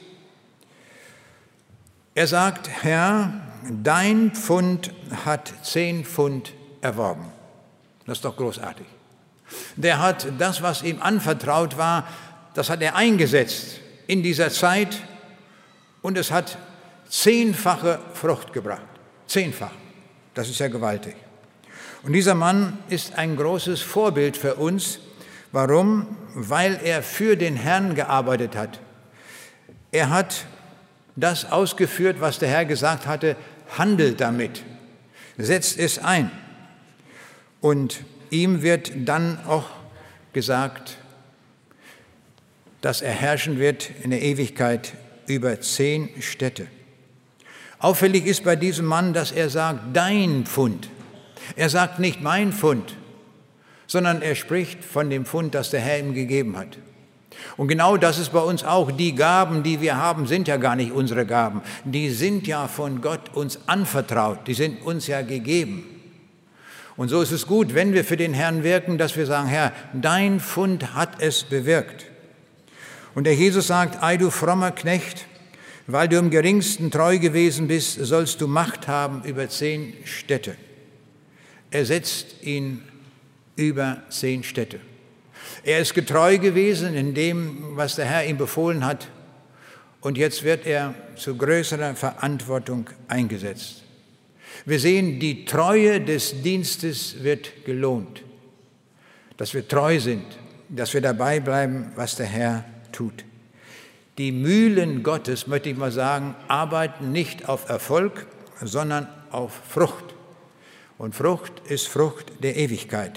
er sagt, Herr, dein Pfund hat zehn Pfund erworben. Das ist doch großartig. Der hat das, was ihm anvertraut war, das hat er eingesetzt in dieser Zeit und es hat zehnfache Frucht gebracht. Zehnfach. Das ist ja gewaltig. Und dieser Mann ist ein großes Vorbild für uns. Warum? Weil er für den Herrn gearbeitet hat. Er hat das ausgeführt, was der Herr gesagt hatte, handelt damit, setzt es ein. Und ihm wird dann auch gesagt, dass er herrschen wird in der Ewigkeit über zehn Städte. Auffällig ist bei diesem Mann, dass er sagt, dein Pfund. Er sagt nicht mein Pfund, sondern er spricht von dem Pfund, das der Herr ihm gegeben hat. Und genau das ist bei uns auch. Die Gaben, die wir haben, sind ja gar nicht unsere Gaben. Die sind ja von Gott uns anvertraut. Die sind uns ja gegeben. Und so ist es gut, wenn wir für den Herrn wirken, dass wir sagen, Herr, dein Pfund hat es bewirkt. Und der Jesus sagt, ei du frommer Knecht, weil du im Geringsten treu gewesen bist, sollst du Macht haben über zehn Städte. Er setzt ihn über zehn Städte. Er ist getreu gewesen in dem, was der Herr ihm befohlen hat. Und jetzt wird er zu größerer Verantwortung eingesetzt. Wir sehen, die Treue des Dienstes wird gelohnt. Dass wir treu sind, dass wir dabei bleiben, was der Herr tut. Die Mühlen Gottes, möchte ich mal sagen, arbeiten nicht auf Erfolg, sondern auf Frucht. Und Frucht ist Frucht der Ewigkeit.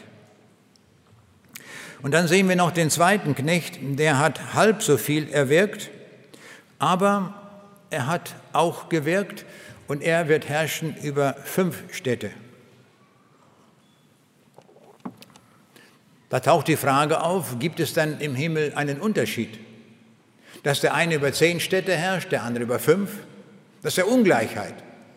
Und dann sehen wir noch den zweiten Knecht, der hat halb so viel erwirkt, aber er hat auch gewirkt und er wird herrschen über fünf Städte. Da taucht die Frage auf, gibt es dann im Himmel einen Unterschied? Dass der eine über zehn Städte herrscht, der andere über fünf? Das ist ja Ungleichheit.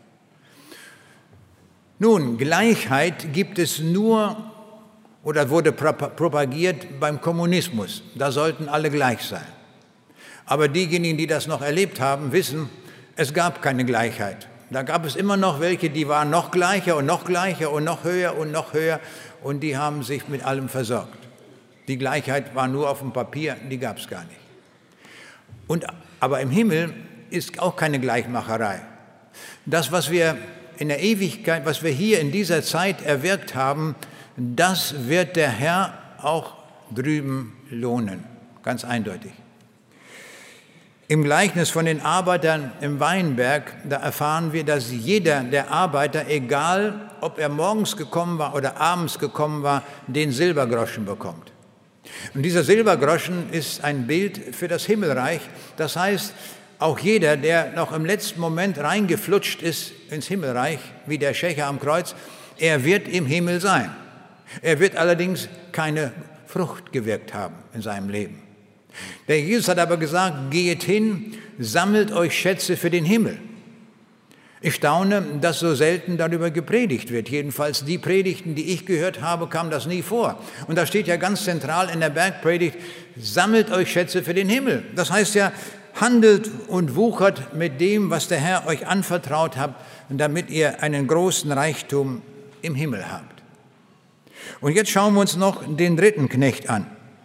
Nun, Gleichheit gibt es nur oder wurde propagiert beim Kommunismus. Da sollten alle gleich sein. Aber diejenigen, die das noch erlebt haben, wissen, es gab keine Gleichheit. Da gab es immer noch welche, die waren noch gleicher und noch gleicher und noch höher und noch höher und die haben sich mit allem versorgt. Die Gleichheit war nur auf dem Papier, die gab es gar nicht. Und, aber im Himmel ist auch keine Gleichmacherei. Das, was wir in der Ewigkeit, was wir hier in dieser Zeit erwirkt haben, das wird der Herr auch drüben lohnen, ganz eindeutig. Im Gleichnis von den Arbeitern im Weinberg, da erfahren wir, dass jeder der Arbeiter, egal ob er morgens gekommen war oder abends gekommen war, den Silbergroschen bekommt. Und dieser Silbergroschen ist ein Bild für das Himmelreich. Das heißt, auch jeder, der noch im letzten Moment reingeflutscht ist ins Himmelreich, wie der Schächer am Kreuz, er wird im Himmel sein. Er wird allerdings keine Frucht gewirkt haben in seinem Leben. Der Jesus hat aber gesagt, geht hin, sammelt euch Schätze für den Himmel. Ich staune, dass so selten darüber gepredigt wird. Jedenfalls die Predigten, die ich gehört habe, kam das nie vor. Und da steht ja ganz zentral in der Bergpredigt, sammelt euch Schätze für den Himmel. Das heißt ja, handelt und wuchert mit dem, was der Herr euch anvertraut hat, damit ihr einen großen Reichtum im Himmel habt. Und jetzt schauen wir uns noch den dritten Knecht an.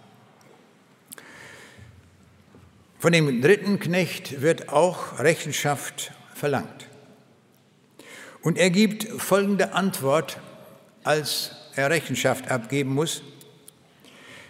Von dem dritten Knecht wird auch Rechenschaft verlangt. Und er gibt folgende Antwort, als er Rechenschaft abgeben muss.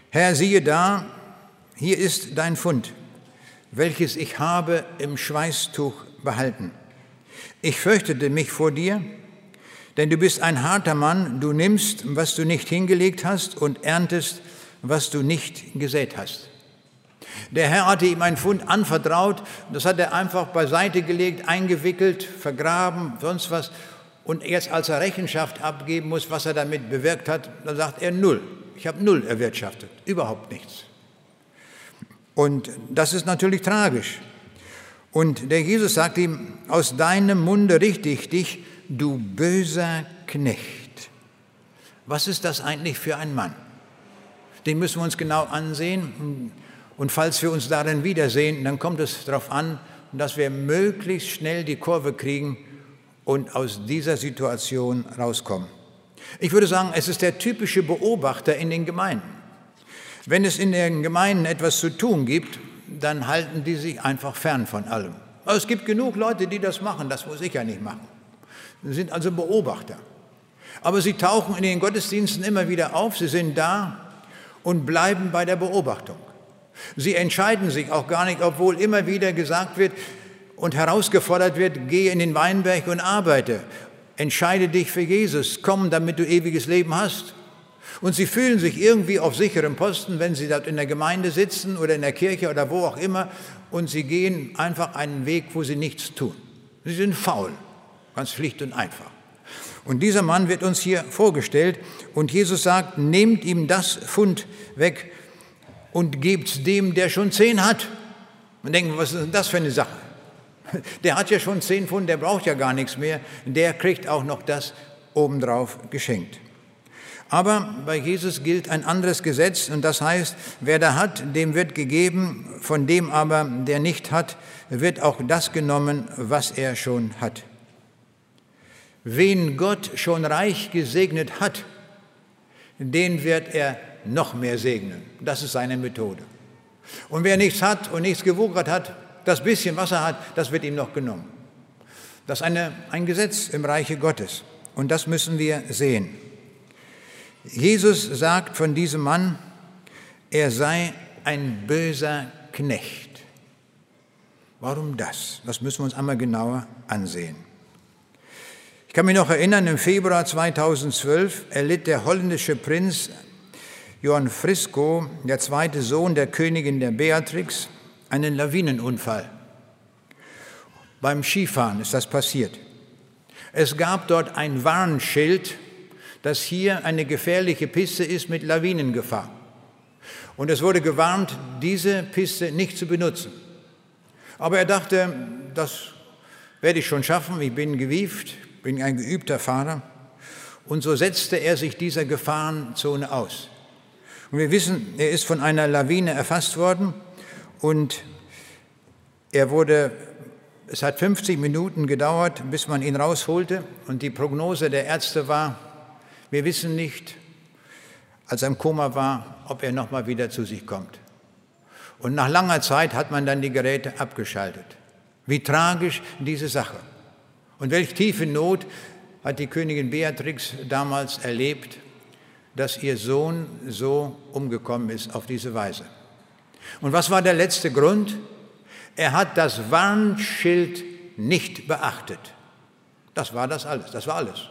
Herr, siehe da, hier ist dein Pfund, welches ich habe im Schweißtuch behalten. Ich fürchtete mich vor dir, denn du bist ein harter Mann, du nimmst, was du nicht hingelegt hast, und erntest, was du nicht gesät hast. Der Herr hatte ihm einen Pfund anvertraut, das hat er einfach beiseite gelegt, eingewickelt, vergraben, sonst was. Und jetzt, als er Rechenschaft abgeben muss, was er damit bewirkt hat, dann sagt er null. Ich habe null erwirtschaftet, überhaupt nichts. Und das ist natürlich tragisch. Und der Jesus sagt ihm, aus deinem Munde richte ich dich, du böser Knecht. Was ist das eigentlich für ein Mann? Den müssen wir uns genau ansehen. Und falls wir uns darin wiedersehen, dann kommt es darauf an, dass wir möglichst schnell die Kurve kriegen und aus dieser Situation rauskommen. Ich würde sagen, es ist der typische Beobachter in den Gemeinden. Wenn es in den Gemeinden etwas zu tun gibt, dann halten die sich einfach fern von allem. Aber es gibt genug Leute, die das machen, das muss ich ja nicht machen. Sie sind also Beobachter. Aber sie tauchen in den Gottesdiensten immer wieder auf, sie sind da und bleiben bei der Beobachtung. Sie entscheiden sich auch gar nicht, obwohl immer wieder gesagt wird und herausgefordert wird, gehe in den Weinberg und arbeite. Entscheide dich für Jesus, komm, damit du ewiges Leben hast. Und sie fühlen sich irgendwie auf sicherem Posten, wenn sie dort in der Gemeinde sitzen oder in der Kirche oder wo auch immer, und sie gehen einfach einen Weg, wo sie nichts tun. Sie sind faul, ganz schlicht und einfach. Und dieser Mann wird uns hier vorgestellt und Jesus sagt, nehmt ihm das Pfund weg und gebt's dem, der schon zehn hat. Und denken, was ist denn das für eine Sache? Der hat ja schon zehn Pfund, der braucht ja gar nichts mehr. Der kriegt auch noch das obendrauf geschenkt. Aber bei Jesus gilt ein anderes Gesetz und das heißt, wer da hat, dem wird gegeben, von dem aber, der nicht hat, wird auch das genommen, was er schon hat. Wen Gott schon reich gesegnet hat, den wird er noch mehr segnen. Das ist seine Methode. Und wer nichts hat und nichts gewuchert hat, das bisschen, was er hat, das wird ihm noch genommen. Das ist eine, ein Gesetz im Reiche Gottes und das müssen wir sehen. Jesus sagt von diesem Mann, er sei ein böser Knecht. Warum das? Das müssen wir uns einmal genauer ansehen. Ich kann mich noch erinnern, im Februar zweitausendzwölf erlitt der holländische Prinz Johan Frisco, der zweite Sohn der Königin der Beatrix, einen Lawinenunfall. Beim Skifahren ist das passiert. Es gab dort ein Warnschild, dass hier eine gefährliche Piste ist mit Lawinengefahr. Und es wurde gewarnt, diese Piste nicht zu benutzen. Aber er dachte, das werde ich schon schaffen, ich bin gewieft, bin ein geübter Fahrer. Und so setzte er sich dieser Gefahrenzone aus. Und wir wissen, er ist von einer Lawine erfasst worden und er wurde, es hat fünfzig Minuten gedauert, bis man ihn rausholte. Und die Prognose der Ärzte war, wir wissen nicht, als er im Koma war, ob er noch mal wieder zu sich kommt. Und nach langer Zeit hat man dann die Geräte abgeschaltet. Wie tragisch diese Sache. Und welch tiefe Not hat die Königin Beatrix damals erlebt, dass ihr Sohn so umgekommen ist auf diese Weise. Und was war der letzte Grund? Er hat das Warnschild nicht beachtet. Das war das alles, das war alles.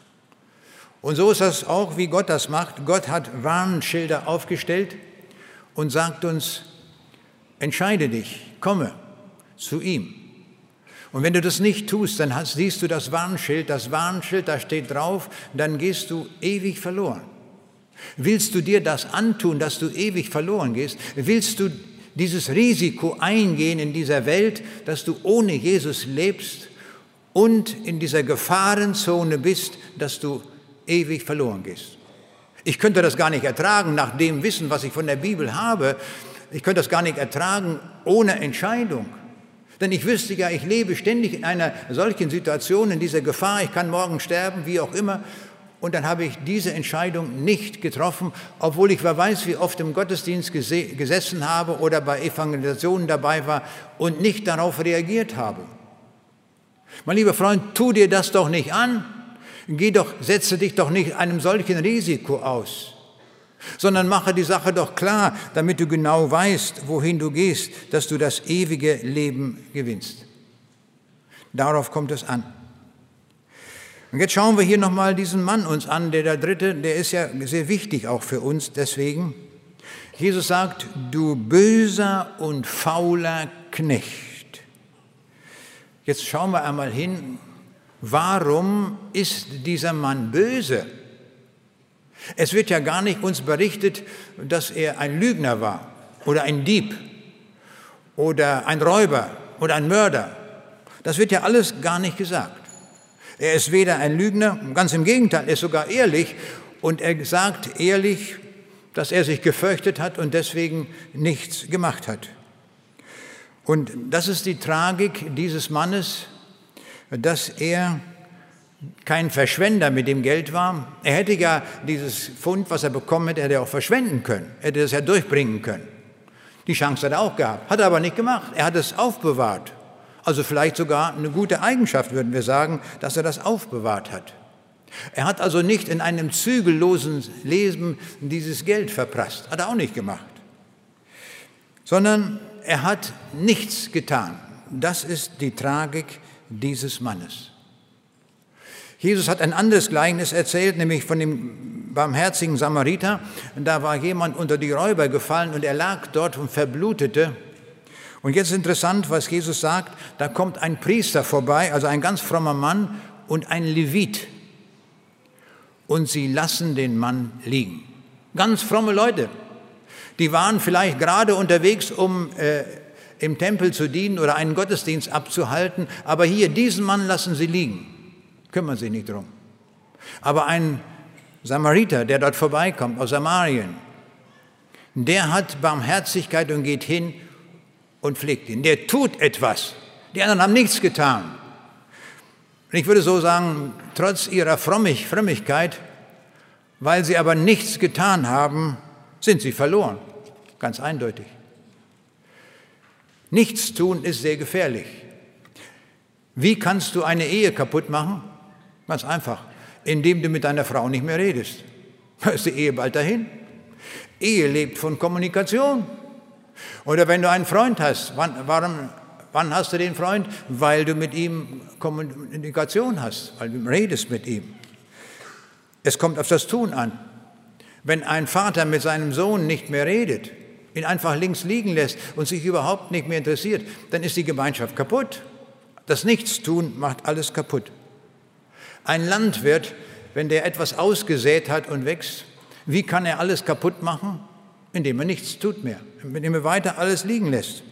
Und so ist das auch, wie Gott das macht. Gott hat Warnschilder aufgestellt und sagt uns, entscheide dich, komme zu ihm. Und wenn du das nicht tust, dann hast, siehst du das Warnschild, das Warnschild, da steht drauf, dann gehst du ewig verloren. Willst du dir das antun, dass du ewig verloren gehst? Willst du dieses Risiko eingehen in dieser Welt, dass du ohne Jesus lebst und in dieser Gefahrenzone bist, dass du ewig verloren gehst? Ich könnte das gar nicht ertragen, nach dem Wissen, was ich von der Bibel habe. Ich könnte das gar nicht ertragen ohne Entscheidung. Denn ich wüsste ja, ich lebe ständig in einer solchen Situation, in dieser Gefahr, ich kann morgen sterben, wie auch immer. Und dann habe ich diese Entscheidung nicht getroffen, obwohl ich wer weiß, wie oft im Gottesdienst gesessen habe oder bei Evangelisationen dabei war und nicht darauf reagiert habe. Mein lieber Freund, tu dir das doch nicht an. Geh doch, setze dich doch nicht einem solchen Risiko aus. sondern mache die Sache doch klar, damit du genau weißt, wohin du gehst, dass du das ewige Leben gewinnst. Darauf kommt es an. Und jetzt schauen wir hier nochmal diesen Mann uns an, der der Dritte, der ist ja sehr wichtig auch für uns deswegen. Jesus sagt, du böser und fauler Knecht. Jetzt schauen wir einmal hin, warum ist dieser Mann böse? Es wird ja gar nicht uns berichtet, dass er ein Lügner war oder ein Dieb oder ein Räuber oder ein Mörder. Das wird ja alles gar nicht gesagt. Er ist weder ein Lügner, ganz im Gegenteil, er ist sogar ehrlich und er sagt ehrlich, dass er sich gefürchtet hat und deswegen nichts gemacht hat. Und das ist die Tragik dieses Mannes, dass er kein Verschwender mit dem Geld war. Er hätte ja dieses Pfund, was er bekommen hätte, hätte er auch verschwenden können, er hätte es ja durchbringen können. Die Chance hat er auch gehabt, hat er aber nicht gemacht, er hat es aufbewahrt. Also vielleicht sogar eine gute Eigenschaft, würden wir sagen, dass er das aufbewahrt hat. Er hat also nicht in einem zügellosen Leben dieses Geld verprasst, hat er auch nicht gemacht, sondern er hat nichts getan. Das ist die Tragik dieses Mannes. Jesus hat ein anderes Gleichnis erzählt, nämlich von dem barmherzigen Samariter. Da war jemand unter die Räuber gefallen und er lag dort und verblutete. Und jetzt ist interessant, was Jesus sagt, da kommt ein Priester vorbei, also ein ganz frommer Mann und ein Levit. Und sie lassen den Mann liegen. Ganz fromme Leute. Die waren vielleicht gerade unterwegs, um äh, im Tempel zu dienen oder einen Gottesdienst abzuhalten. Aber hier, diesen Mann lassen sie liegen. Kümmern sich nicht drum. Aber ein Samariter, der dort vorbeikommt, aus Samarien, der hat Barmherzigkeit und geht hin und pflegt ihn. Der tut etwas. Die anderen haben nichts getan. Und ich würde so sagen, trotz ihrer Frommig, Frömmigkeit, weil sie aber nichts getan haben, sind sie verloren. Ganz eindeutig. Nichts tun ist sehr gefährlich. Wie kannst du eine Ehe kaputt machen? Ganz einfach, indem du mit deiner Frau nicht mehr redest. Da ist die Ehe bald dahin. Ehe lebt von Kommunikation. Oder wenn du einen Freund hast, wann, warum, wann hast du den Freund? Weil du mit ihm Kommunikation hast, weil du redest mit ihm. Es kommt auf das Tun an. Wenn ein Vater mit seinem Sohn nicht mehr redet, ihn einfach links liegen lässt und sich überhaupt nicht mehr interessiert, dann ist die Gemeinschaft kaputt. Das Nichtstun macht alles kaputt. Ein Landwirt, wenn der etwas ausgesät hat und wächst, wie kann er alles kaputt machen? Indem er nichts tut mehr, indem er weiter alles liegen lässt.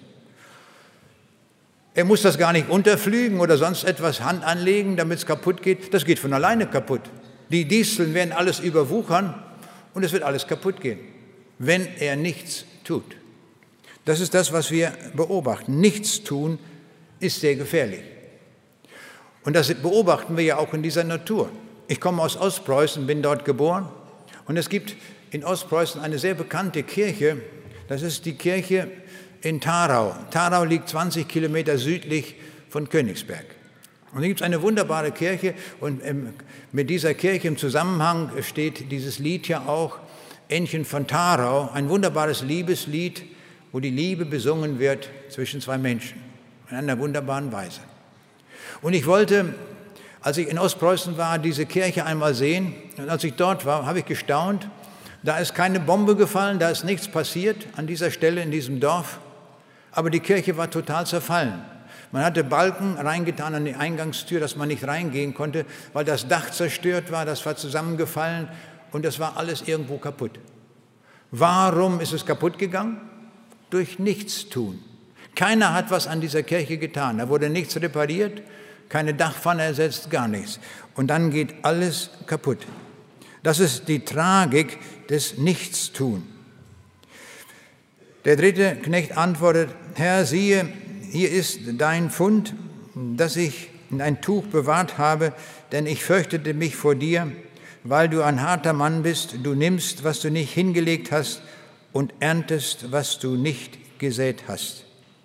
Er muss das gar nicht unterpflügen oder sonst etwas Hand anlegen, damit es kaputt geht. Das geht von alleine kaputt. Die Disteln werden alles überwuchern und es wird alles kaputt gehen, wenn er nichts tut. Das ist das, was wir beobachten. Nichts tun ist sehr gefährlich. Und das beobachten wir ja auch in dieser Natur. Ich komme aus Ostpreußen, bin dort geboren und es gibt in Ostpreußen eine sehr bekannte Kirche, das ist die Kirche in Tharau. Tharau liegt zwanzig Kilometer südlich von Königsberg. Und hier gibt es eine wunderbare Kirche und mit dieser Kirche im Zusammenhang steht dieses Lied ja auch, Ännchen von Tharau, ein wunderbares Liebeslied, wo die Liebe besungen wird zwischen zwei Menschen in einer wunderbaren Weise. Und ich wollte, als ich in Ostpreußen war, diese Kirche einmal sehen und als ich dort war, habe ich gestaunt. Da ist keine Bombe gefallen, da ist nichts passiert an dieser Stelle in diesem Dorf, aber die Kirche war total zerfallen. Man hatte Balken reingetan an die Eingangstür, dass man nicht reingehen konnte, weil das Dach zerstört war, das war zusammengefallen und das war alles irgendwo kaputt. Warum ist es kaputt gegangen? Durch Nichtstun. Keiner hat was an dieser Kirche getan, da wurde nichts repariert, keine Dachpfanne ersetzt, gar nichts. Und dann geht alles kaputt. Das ist die Tragik des Nichtstun. Der dritte Knecht antwortet, Herr, siehe, hier ist dein Pfund, das ich in ein Tuch bewahrt habe, denn ich fürchtete mich vor dir, weil du ein harter Mann bist, du nimmst, was du nicht hingelegt hast und erntest, was du nicht gesät hast.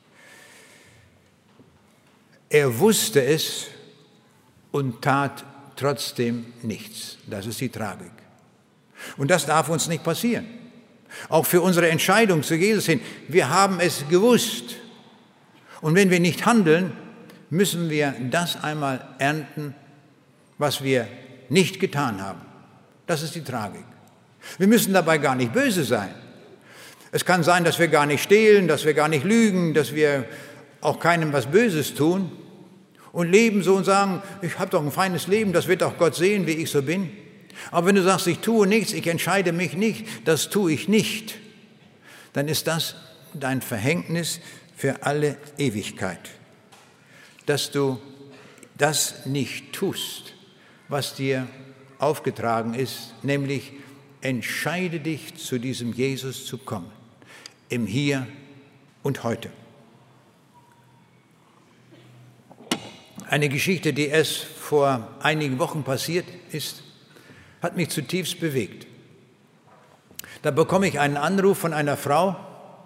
Er wusste es und tat trotzdem nichts. Das ist die Tragik. Und das darf uns nicht passieren. Auch für unsere Entscheidung zu Jesus hin. Wir haben es gewusst. Und wenn wir nicht handeln, müssen wir das einmal ernten, was wir nicht getan haben. Das ist die Tragik. Wir müssen dabei gar nicht böse sein. Es kann sein, dass wir gar nicht stehlen, dass wir gar nicht lügen, dass wir auch keinem was Böses tun und leben so und sagen, ich habe doch ein feines Leben, das wird auch Gott sehen, wie ich so bin. Aber wenn du sagst, ich tue nichts, ich entscheide mich nicht, das tue ich nicht, dann ist das dein Verhängnis für alle Ewigkeit, dass du das nicht tust, was dir aufgetragen ist, nämlich entscheide dich, zu diesem Jesus zu kommen, im Hier und Heute. Eine Geschichte, die erst vor einigen Wochen passiert ist, hat mich zutiefst bewegt. Da bekomme ich einen Anruf von einer Frau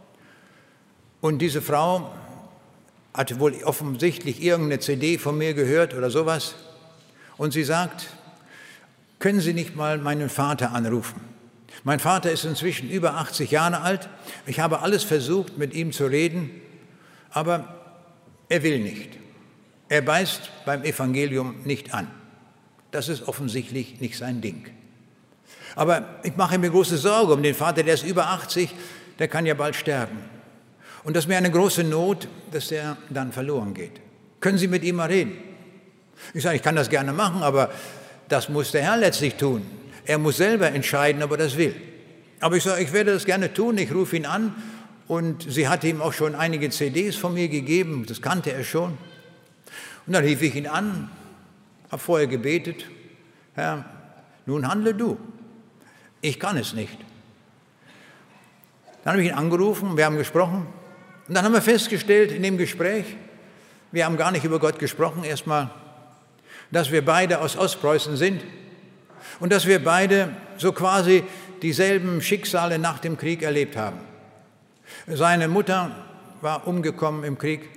und diese Frau hatte wohl offensichtlich irgendeine C D von mir gehört oder sowas und sie sagt, können Sie nicht mal meinen Vater anrufen? Mein Vater ist inzwischen über achtzig Jahre alt. Ich habe alles versucht, mit ihm zu reden, aber er will nicht. Er beißt beim Evangelium nicht an. Das ist offensichtlich nicht sein Ding. Aber ich mache mir große Sorge um den Vater, der ist über achtzig, der kann ja bald sterben. Und das ist mir eine große Not, dass der dann verloren geht. Können Sie mit ihm mal reden? Ich sage, ich kann das gerne machen, aber das muss der Herr letztlich tun. Er muss selber entscheiden, ob er das will. Aber ich sage, ich werde das gerne tun, ich rufe ihn an. Und sie hatte ihm auch schon einige C Ds von mir gegeben, das kannte er schon. Und dann rief ich ihn an, habe vorher gebetet, Herr, nun handle du, ich kann es nicht. Dann habe ich ihn angerufen, wir haben gesprochen und dann haben wir festgestellt in dem Gespräch, wir haben gar nicht über Gott gesprochen erstmal, dass wir beide aus Ostpreußen sind und dass wir beide so quasi dieselben Schicksale nach dem Krieg erlebt haben. Seine Mutter war umgekommen im Krieg,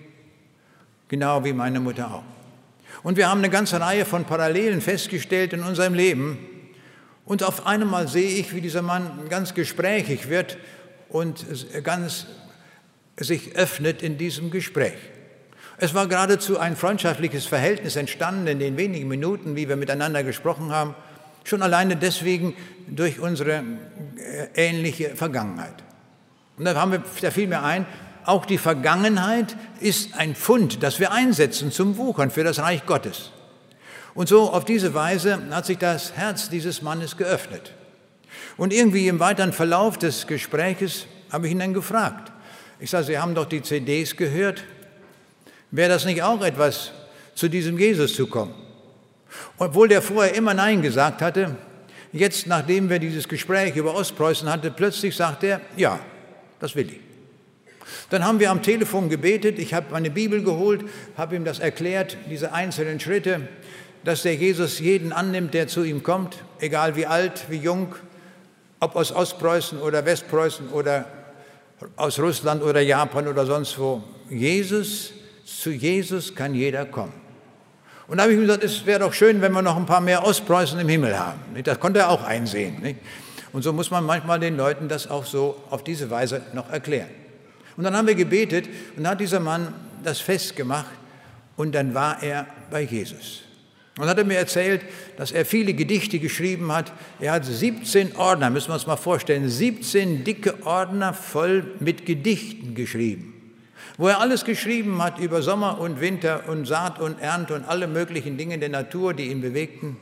genau wie meine Mutter auch. Und wir haben eine ganze Reihe von Parallelen festgestellt in unserem Leben. Und auf einmal sehe ich, wie dieser Mann ganz gesprächig wird und ganz sich öffnet in diesem Gespräch. Es war geradezu ein freundschaftliches Verhältnis entstanden in den wenigen Minuten, wie wir miteinander gesprochen haben, schon alleine deswegen durch unsere ähnliche Vergangenheit. Und da, haben wir, da fiel mir ein, auch die Vergangenheit ist ein Pfund, das wir einsetzen zum Wuchern für das Reich Gottes. Und so auf diese Weise hat sich das Herz dieses Mannes geöffnet. Und irgendwie im weiteren Verlauf des Gespräches habe ich ihn dann gefragt. Ich sage, Sie haben doch die C Ds gehört. Wäre das nicht auch etwas, zu diesem Jesus zu kommen? Obwohl der vorher immer Nein gesagt hatte, jetzt, nachdem wir dieses Gespräch über Ostpreußen hatten, plötzlich sagt er, ja, das will ich. Dann haben wir am Telefon gebetet, ich habe meine Bibel geholt, habe ihm das erklärt, diese einzelnen Schritte, dass der Jesus jeden annimmt, der zu ihm kommt, egal wie alt, wie jung, ob aus Ostpreußen oder Westpreußen oder aus Russland oder Japan oder sonst wo. Jesus, zu Jesus kann jeder kommen. Und da habe ich ihm gesagt, es wäre doch schön, wenn wir noch ein paar mehr Ostpreußen im Himmel haben. Das konnte er auch einsehen. Und so muss man manchmal den Leuten das auch so auf diese Weise noch erklären. Und dann haben wir gebetet und dann hat dieser Mann das festgemacht und dann war er bei Jesus. Und hat er mir erzählt, dass er viele Gedichte geschrieben hat. Er hat siebzehn Ordner, müssen wir uns mal vorstellen, siebzehn dicke Ordner voll mit Gedichten geschrieben. Wo er alles geschrieben hat über Sommer und Winter und Saat und Ernte und alle möglichen Dinge der Natur, die ihn bewegten,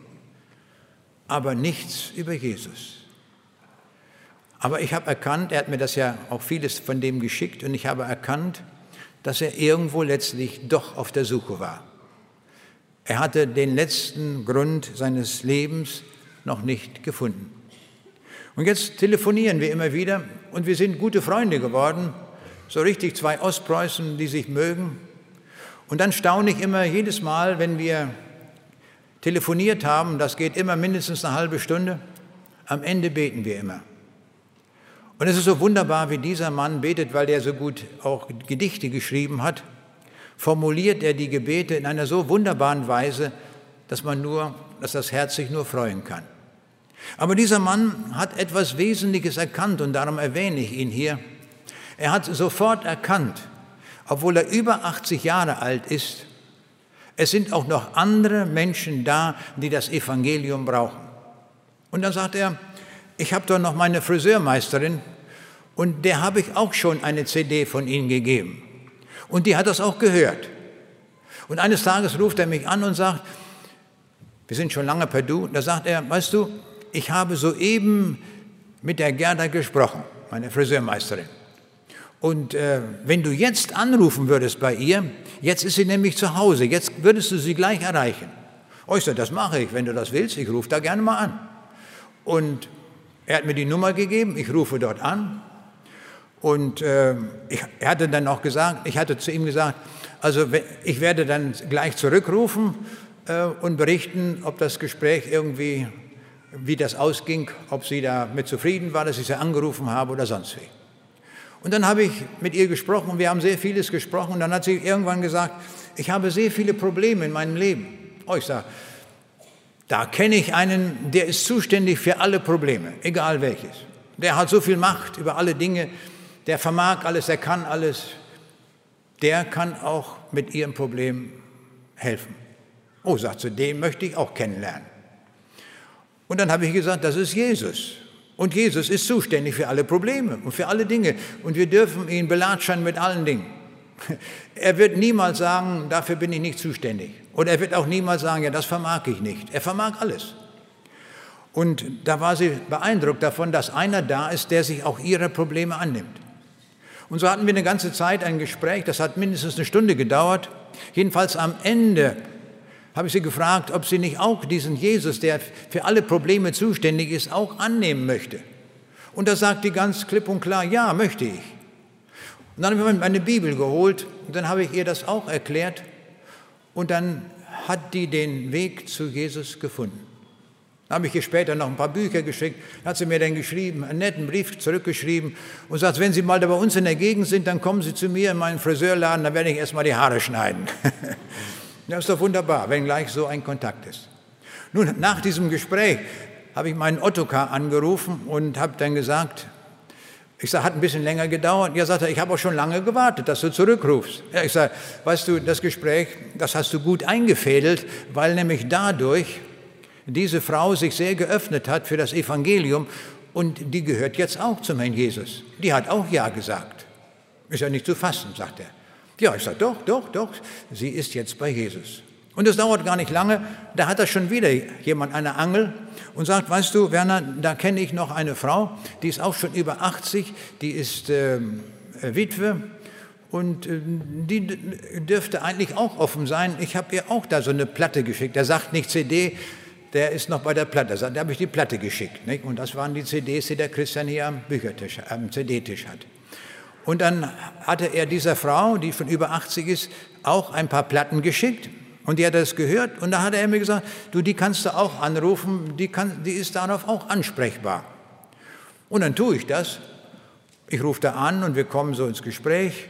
aber nichts über Jesus. Aber ich habe erkannt, er hat mir das ja auch vieles von dem geschickt, und ich habe erkannt, dass er irgendwo letztlich doch auf der Suche war. Er hatte den letzten Grund seines Lebens noch nicht gefunden. Und jetzt telefonieren wir immer wieder und wir sind gute Freunde geworden, so richtig zwei Ostpreußen, die sich mögen. Und dann staune ich immer jedes Mal, wenn wir telefoniert haben, das geht immer mindestens eine halbe Stunde, am Ende beten wir immer. Und es ist so wunderbar, wie dieser Mann betet, weil er so gut auch Gedichte geschrieben hat, formuliert er die Gebete in einer so wunderbaren Weise, dass man nur, dass das Herz sich nur freuen kann. Aber dieser Mann hat etwas Wesentliches erkannt und darum erwähne ich ihn hier. Er hat sofort erkannt, obwohl er über achtzig Jahre alt ist, es sind auch noch andere Menschen da, die das Evangelium brauchen. Und dann sagt er, ich habe doch noch meine Friseurmeisterin und der habe ich auch schon eine C D von Ihnen gegeben. Und die hat das auch gehört. Und eines Tages ruft er mich an und sagt, wir sind schon lange per Du, da sagt er, weißt du, ich habe soeben mit der Gerda gesprochen, meine Friseurmeisterin. Und äh, wenn du jetzt anrufen würdest bei ihr, jetzt ist sie nämlich zu Hause, jetzt würdest du sie gleich erreichen. Oh, ich sage, das mache ich, wenn du das willst, ich rufe da gerne mal an. Und er hat mir die Nummer gegeben, ich rufe dort an. Und äh, ich, er hatte dann auch gesagt, ich hatte zu ihm gesagt, also ich werde dann gleich zurückrufen äh, und berichten, ob das Gespräch irgendwie, wie das ausging, ob sie damit zufrieden war, dass ich sie angerufen habe oder sonst wie. Und dann habe ich mit ihr gesprochen, wir haben sehr vieles gesprochen und dann hat sie irgendwann gesagt, ich habe sehr viele Probleme in meinem Leben. Oh, ich sage, da kenne ich einen, der ist zuständig für alle Probleme, egal welches. Der hat so viel Macht über alle Dinge, der vermag alles, der kann alles. Der kann auch mit ihrem Problem helfen. Oh, sagt sie, den möchte ich auch kennenlernen. Und dann habe ich gesagt, das ist Jesus. Und Jesus ist zuständig für alle Probleme und für alle Dinge. Und wir dürfen ihn belatschern mit allen Dingen. Er wird niemals sagen, dafür bin ich nicht zuständig. Und er wird auch niemals sagen, ja, das vermag ich nicht. Er vermag alles. Und da war sie beeindruckt davon, dass einer da ist, der sich auch ihrer Probleme annimmt. Und so hatten wir eine ganze Zeit ein Gespräch, das hat mindestens eine Stunde gedauert. Jedenfalls am Ende habe ich sie gefragt, ob sie nicht auch diesen Jesus, der für alle Probleme zuständig ist, auch annehmen möchte. Und da sagt die ganz klipp und klar, ja, möchte ich. Und dann habe ich meine Bibel geholt und dann habe ich ihr das auch erklärt und dann hat die den Weg zu Jesus gefunden. Dann habe ich ihr später noch ein paar Bücher geschickt, hat sie mir dann geschrieben, einen netten Brief zurückgeschrieben und sagt, wenn Sie mal da bei uns in der Gegend sind, dann kommen Sie zu mir in meinen Friseurladen, dann werde ich erst mal die Haare schneiden. Das ist doch wunderbar, wenn gleich so ein Kontakt ist. Nun, nach diesem Gespräch habe ich meinen Ottokar angerufen und habe dann gesagt, ich sage, hat ein bisschen länger gedauert. Ja, sagt er, ich habe auch schon lange gewartet, dass du zurückrufst. Ja, ich sage, weißt du, das Gespräch, das hast du gut eingefädelt, weil nämlich dadurch diese Frau sich sehr geöffnet hat für das Evangelium und die gehört jetzt auch zum Herrn Jesus. Die hat auch Ja gesagt. Ist ja nicht zu fassen, sagt er. Ja, ich sage, doch, doch, doch, sie ist jetzt bei Jesus. Und es dauert gar nicht lange, da hat er schon wieder jemand eine Angel und sagt, weißt du, Werner, da kenne ich noch eine Frau, die ist auch schon über achtzig, die ist äh, Witwe und äh, die dürfte eigentlich auch offen sein. Ich habe ihr auch da so eine Platte geschickt. Er sagt nicht C D, der ist noch bei der Platte. Da habe ich die Platte geschickt. Nicht? Und das waren die C Ds, die der Christian hier am Büchertisch, am C D-Tisch hat. Und dann hatte er dieser Frau, die schon über achtzig ist, auch ein paar Platten geschickt. Und die hat das gehört. Und da hat er mir gesagt, du, die kannst du auch anrufen, die, kann, die ist darauf auch ansprechbar. Und dann tue ich das. Ich rufe da an und wir kommen so ins Gespräch.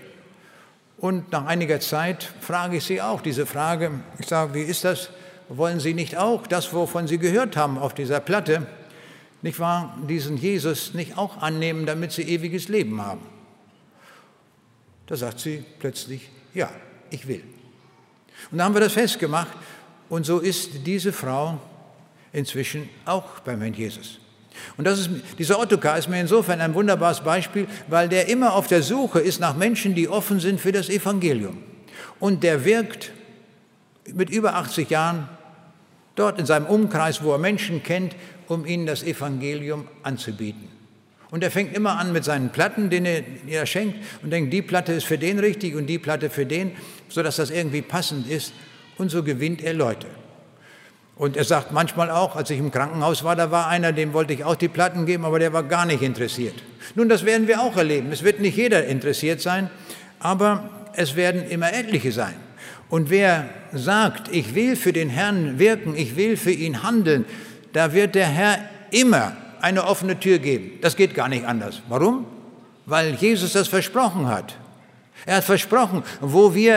Und nach einiger Zeit frage ich sie auch diese Frage. Ich sage, wie ist das? Wollen Sie nicht auch das, wovon Sie gehört haben auf dieser Platte, nicht wahr, diesen Jesus nicht auch annehmen, damit Sie ewiges Leben haben? Da sagt sie plötzlich, ja, ich will. Und da haben wir das festgemacht und so ist diese Frau inzwischen auch beim Herrn Jesus. Und das ist, dieser Ottokar ist mir insofern ein wunderbares Beispiel, weil der immer auf der Suche ist nach Menschen, die offen sind für das Evangelium. Und der wirkt mit über achtzig Jahren dort in seinem Umkreis, wo er Menschen kennt, um ihnen das Evangelium anzubieten. Und er fängt immer an mit seinen Platten, denen er, die er schenkt, und denkt, die Platte ist für den richtig und die Platte für den, sodass das irgendwie passend ist. Und so gewinnt er Leute. Und er sagt manchmal auch, als ich im Krankenhaus war, da war einer, dem wollte ich auch die Platten geben, aber der war gar nicht interessiert. Nun, das werden wir auch erleben. Es wird nicht jeder interessiert sein, aber es werden immer etliche sein. Und wer sagt, ich will für den Herrn wirken, ich will für ihn handeln, da wird der Herr immer eine offene Tür geben. Das geht gar nicht anders. Warum? Weil Jesus das versprochen hat. Er hat versprochen, wo wir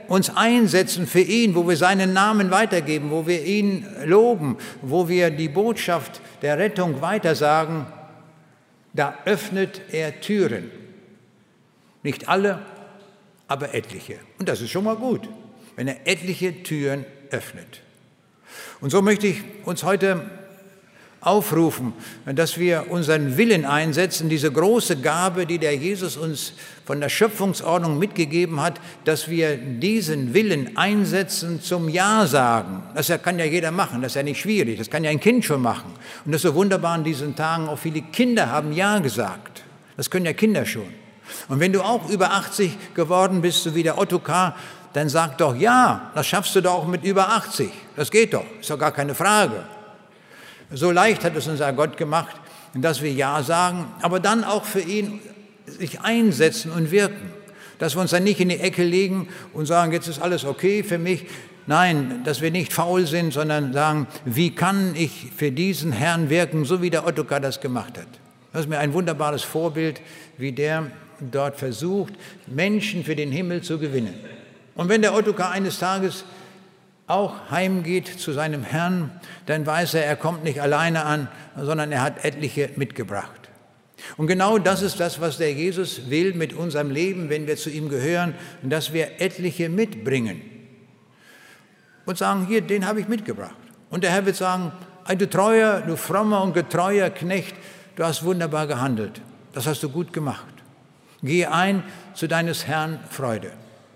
uns einsetzen für ihn, wo wir seinen Namen weitergeben, wo wir ihn loben, wo wir die Botschaft der Rettung weitersagen, da öffnet er Türen. Nicht alle, aber etliche. Und das ist schon mal gut, wenn er etliche Türen öffnet. Und so möchte ich uns heute aufrufen, dass wir unseren Willen einsetzen, diese große Gabe, die der Jesus uns von der Schöpfungsordnung mitgegeben hat, dass wir diesen Willen einsetzen zum Ja sagen. Das kann ja jeder machen, das ist ja nicht schwierig, das kann ja ein Kind schon machen. Und das ist so wunderbar in diesen Tagen, auch viele Kinder haben Ja gesagt. Das können ja Kinder schon. Und wenn du auch über achtzig geworden bist, so wie der Ottokar, dann sag doch ja, das schaffst du doch auch mit über achtzig. Das geht doch, ist doch gar keine Frage. So leicht hat es unser Gott gemacht, dass wir Ja sagen, aber dann auch für ihn sich einsetzen und wirken. Dass wir uns dann nicht in die Ecke legen und sagen, jetzt ist alles okay für mich. Nein, dass wir nicht faul sind, sondern sagen, wie kann ich für diesen Herrn wirken, so wie der Ottokar das gemacht hat. Das ist mir ein wunderbares Vorbild, wie der dort versucht, Menschen für den Himmel zu gewinnen. Und wenn der Ottokar eines Tages auch heimgeht zu seinem Herrn, dann weiß er, er kommt nicht alleine an, sondern er hat etliche mitgebracht. Und genau das ist das, was der Jesus will mit unserem Leben, wenn wir zu ihm gehören, dass wir etliche mitbringen und sagen, hier, den habe ich mitgebracht. Und der Herr wird sagen, du treuer, du frommer und getreuer Knecht, du hast wunderbar gehandelt, das hast du gut gemacht. Gehe ein zu deines Herrn Freude.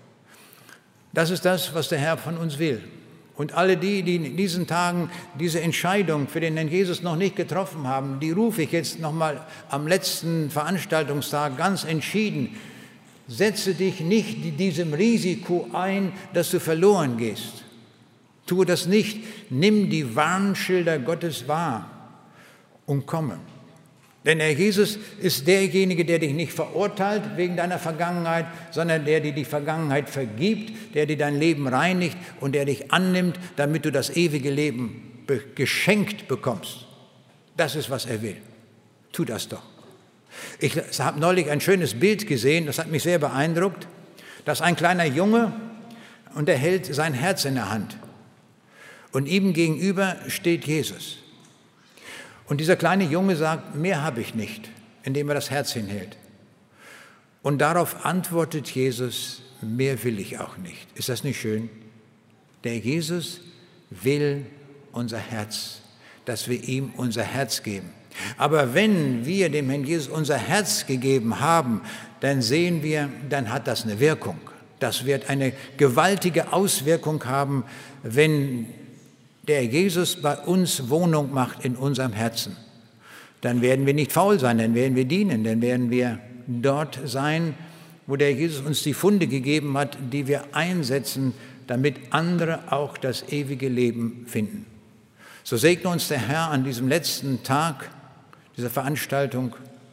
Das ist das, was der Herr von uns will. Und alle die, die in diesen Tagen diese Entscheidung für den Herrn Jesus noch nicht getroffen haben, die rufe ich jetzt nochmal am letzten Veranstaltungstag ganz entschieden. Setze dich nicht diesem Risiko ein, dass du verloren gehst. Tue das nicht. Nimm die Warnschilder Gottes wahr und komme. Denn der Jesus ist derjenige, der dich nicht verurteilt wegen deiner Vergangenheit, sondern der dir die Vergangenheit vergibt, der dir dein Leben reinigt und der dich annimmt, damit du das ewige Leben geschenkt bekommst. Das ist, was er will. Tu das doch. Ich habe neulich ein schönes Bild gesehen, das hat mich sehr beeindruckt. Da ist ein kleiner Junge und er hält sein Herz in der Hand. Und ihm gegenüber steht Jesus. Und dieser kleine Junge sagt, mehr habe ich nicht, indem er das Herz hinhält. Und darauf antwortet Jesus, mehr will ich auch nicht. Ist das nicht schön? Der Jesus will unser Herz, dass wir ihm unser Herz geben. Aber wenn wir dem Herrn Jesus unser Herz gegeben haben, dann sehen wir, dann hat das eine Wirkung. Das wird eine gewaltige Auswirkung haben, wenn der Jesus bei uns Wohnung macht in unserem Herzen. Dann werden wir nicht faul sein, dann werden wir dienen, dann werden wir dort sein, wo der Jesus uns die Funde gegeben hat, die wir einsetzen, damit andere auch das ewige Leben finden. So segne uns der Herr an diesem letzten Tag dieser Veranstaltung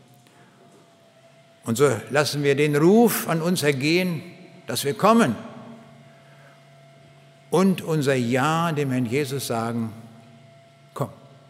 und so lassen wir den Ruf an uns ergehen, dass wir kommen und unser Ja dem Herrn Jesus sagen, komm.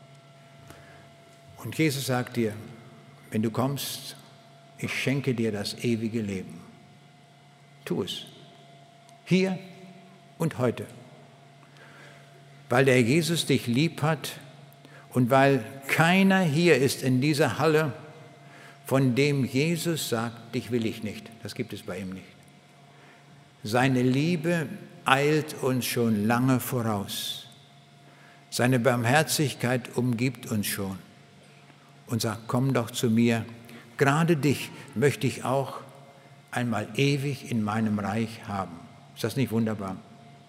Und Jesus sagt dir, wenn du kommst, ich schenke dir das ewige Leben. Tu es. Hier und heute. Weil der Jesus dich lieb hat und weil keiner hier ist in dieser Halle, von dem Jesus sagt, dich will ich nicht. Das gibt es bei ihm nicht. Seine Liebe eilt uns schon lange voraus. Seine Barmherzigkeit umgibt uns schon und sagt, komm doch zu mir. Gerade dich möchte ich auch einmal ewig in meinem Reich haben. Ist das nicht wunderbar?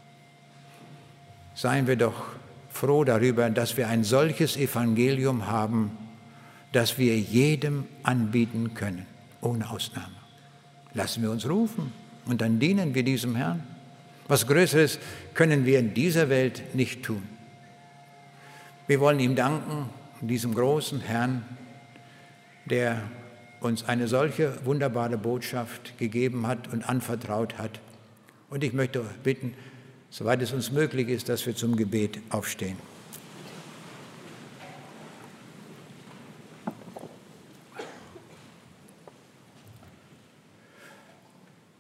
Seien wir doch froh darüber, dass wir ein solches Evangelium haben, das wir jedem anbieten können, ohne Ausnahme. Lassen wir uns rufen und dann dienen wir diesem Herrn. Was Größeres können wir in dieser Welt nicht tun. Wir wollen ihm danken, diesem großen Herrn, der uns eine solche wunderbare Botschaft gegeben hat und anvertraut hat. Und ich möchte bitten, soweit es uns möglich ist, dass wir zum Gebet aufstehen.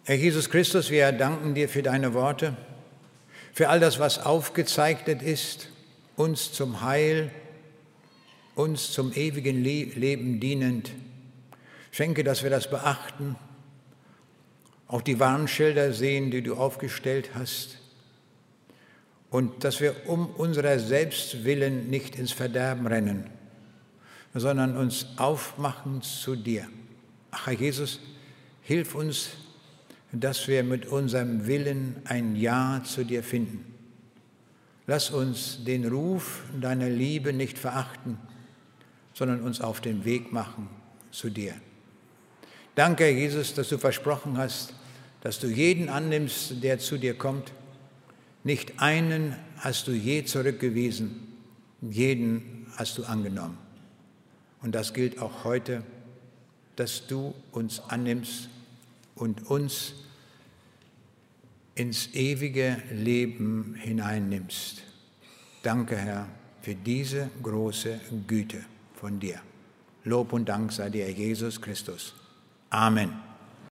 Herr Jesus Christus, wir danken dir für deine Worte, für all das, was aufgezeichnet ist, uns zum Heil, uns zum ewigen Leben dienend. Schenke, dass wir das beachten, auch die Warnschilder sehen, die du aufgestellt hast, und dass wir um unserer selbst willen nicht ins Verderben rennen, sondern uns aufmachen zu dir. Ach, Herr Jesus, hilf uns, dass wir mit unserem Willen ein Ja zu dir finden. Lass uns den Ruf deiner Liebe nicht verachten, sondern uns auf den Weg machen zu dir. Danke, Herr Jesus, dass du versprochen hast, dass du jeden annimmst, der zu dir kommt. Nicht einen hast du je zurückgewiesen, jeden hast du angenommen. Und das gilt auch heute, dass du uns annimmst und uns ins ewige Leben hineinnimmst. Danke, Herr, für diese große Güte von dir. Lob und Dank sei dir, Jesus Christus. Amen.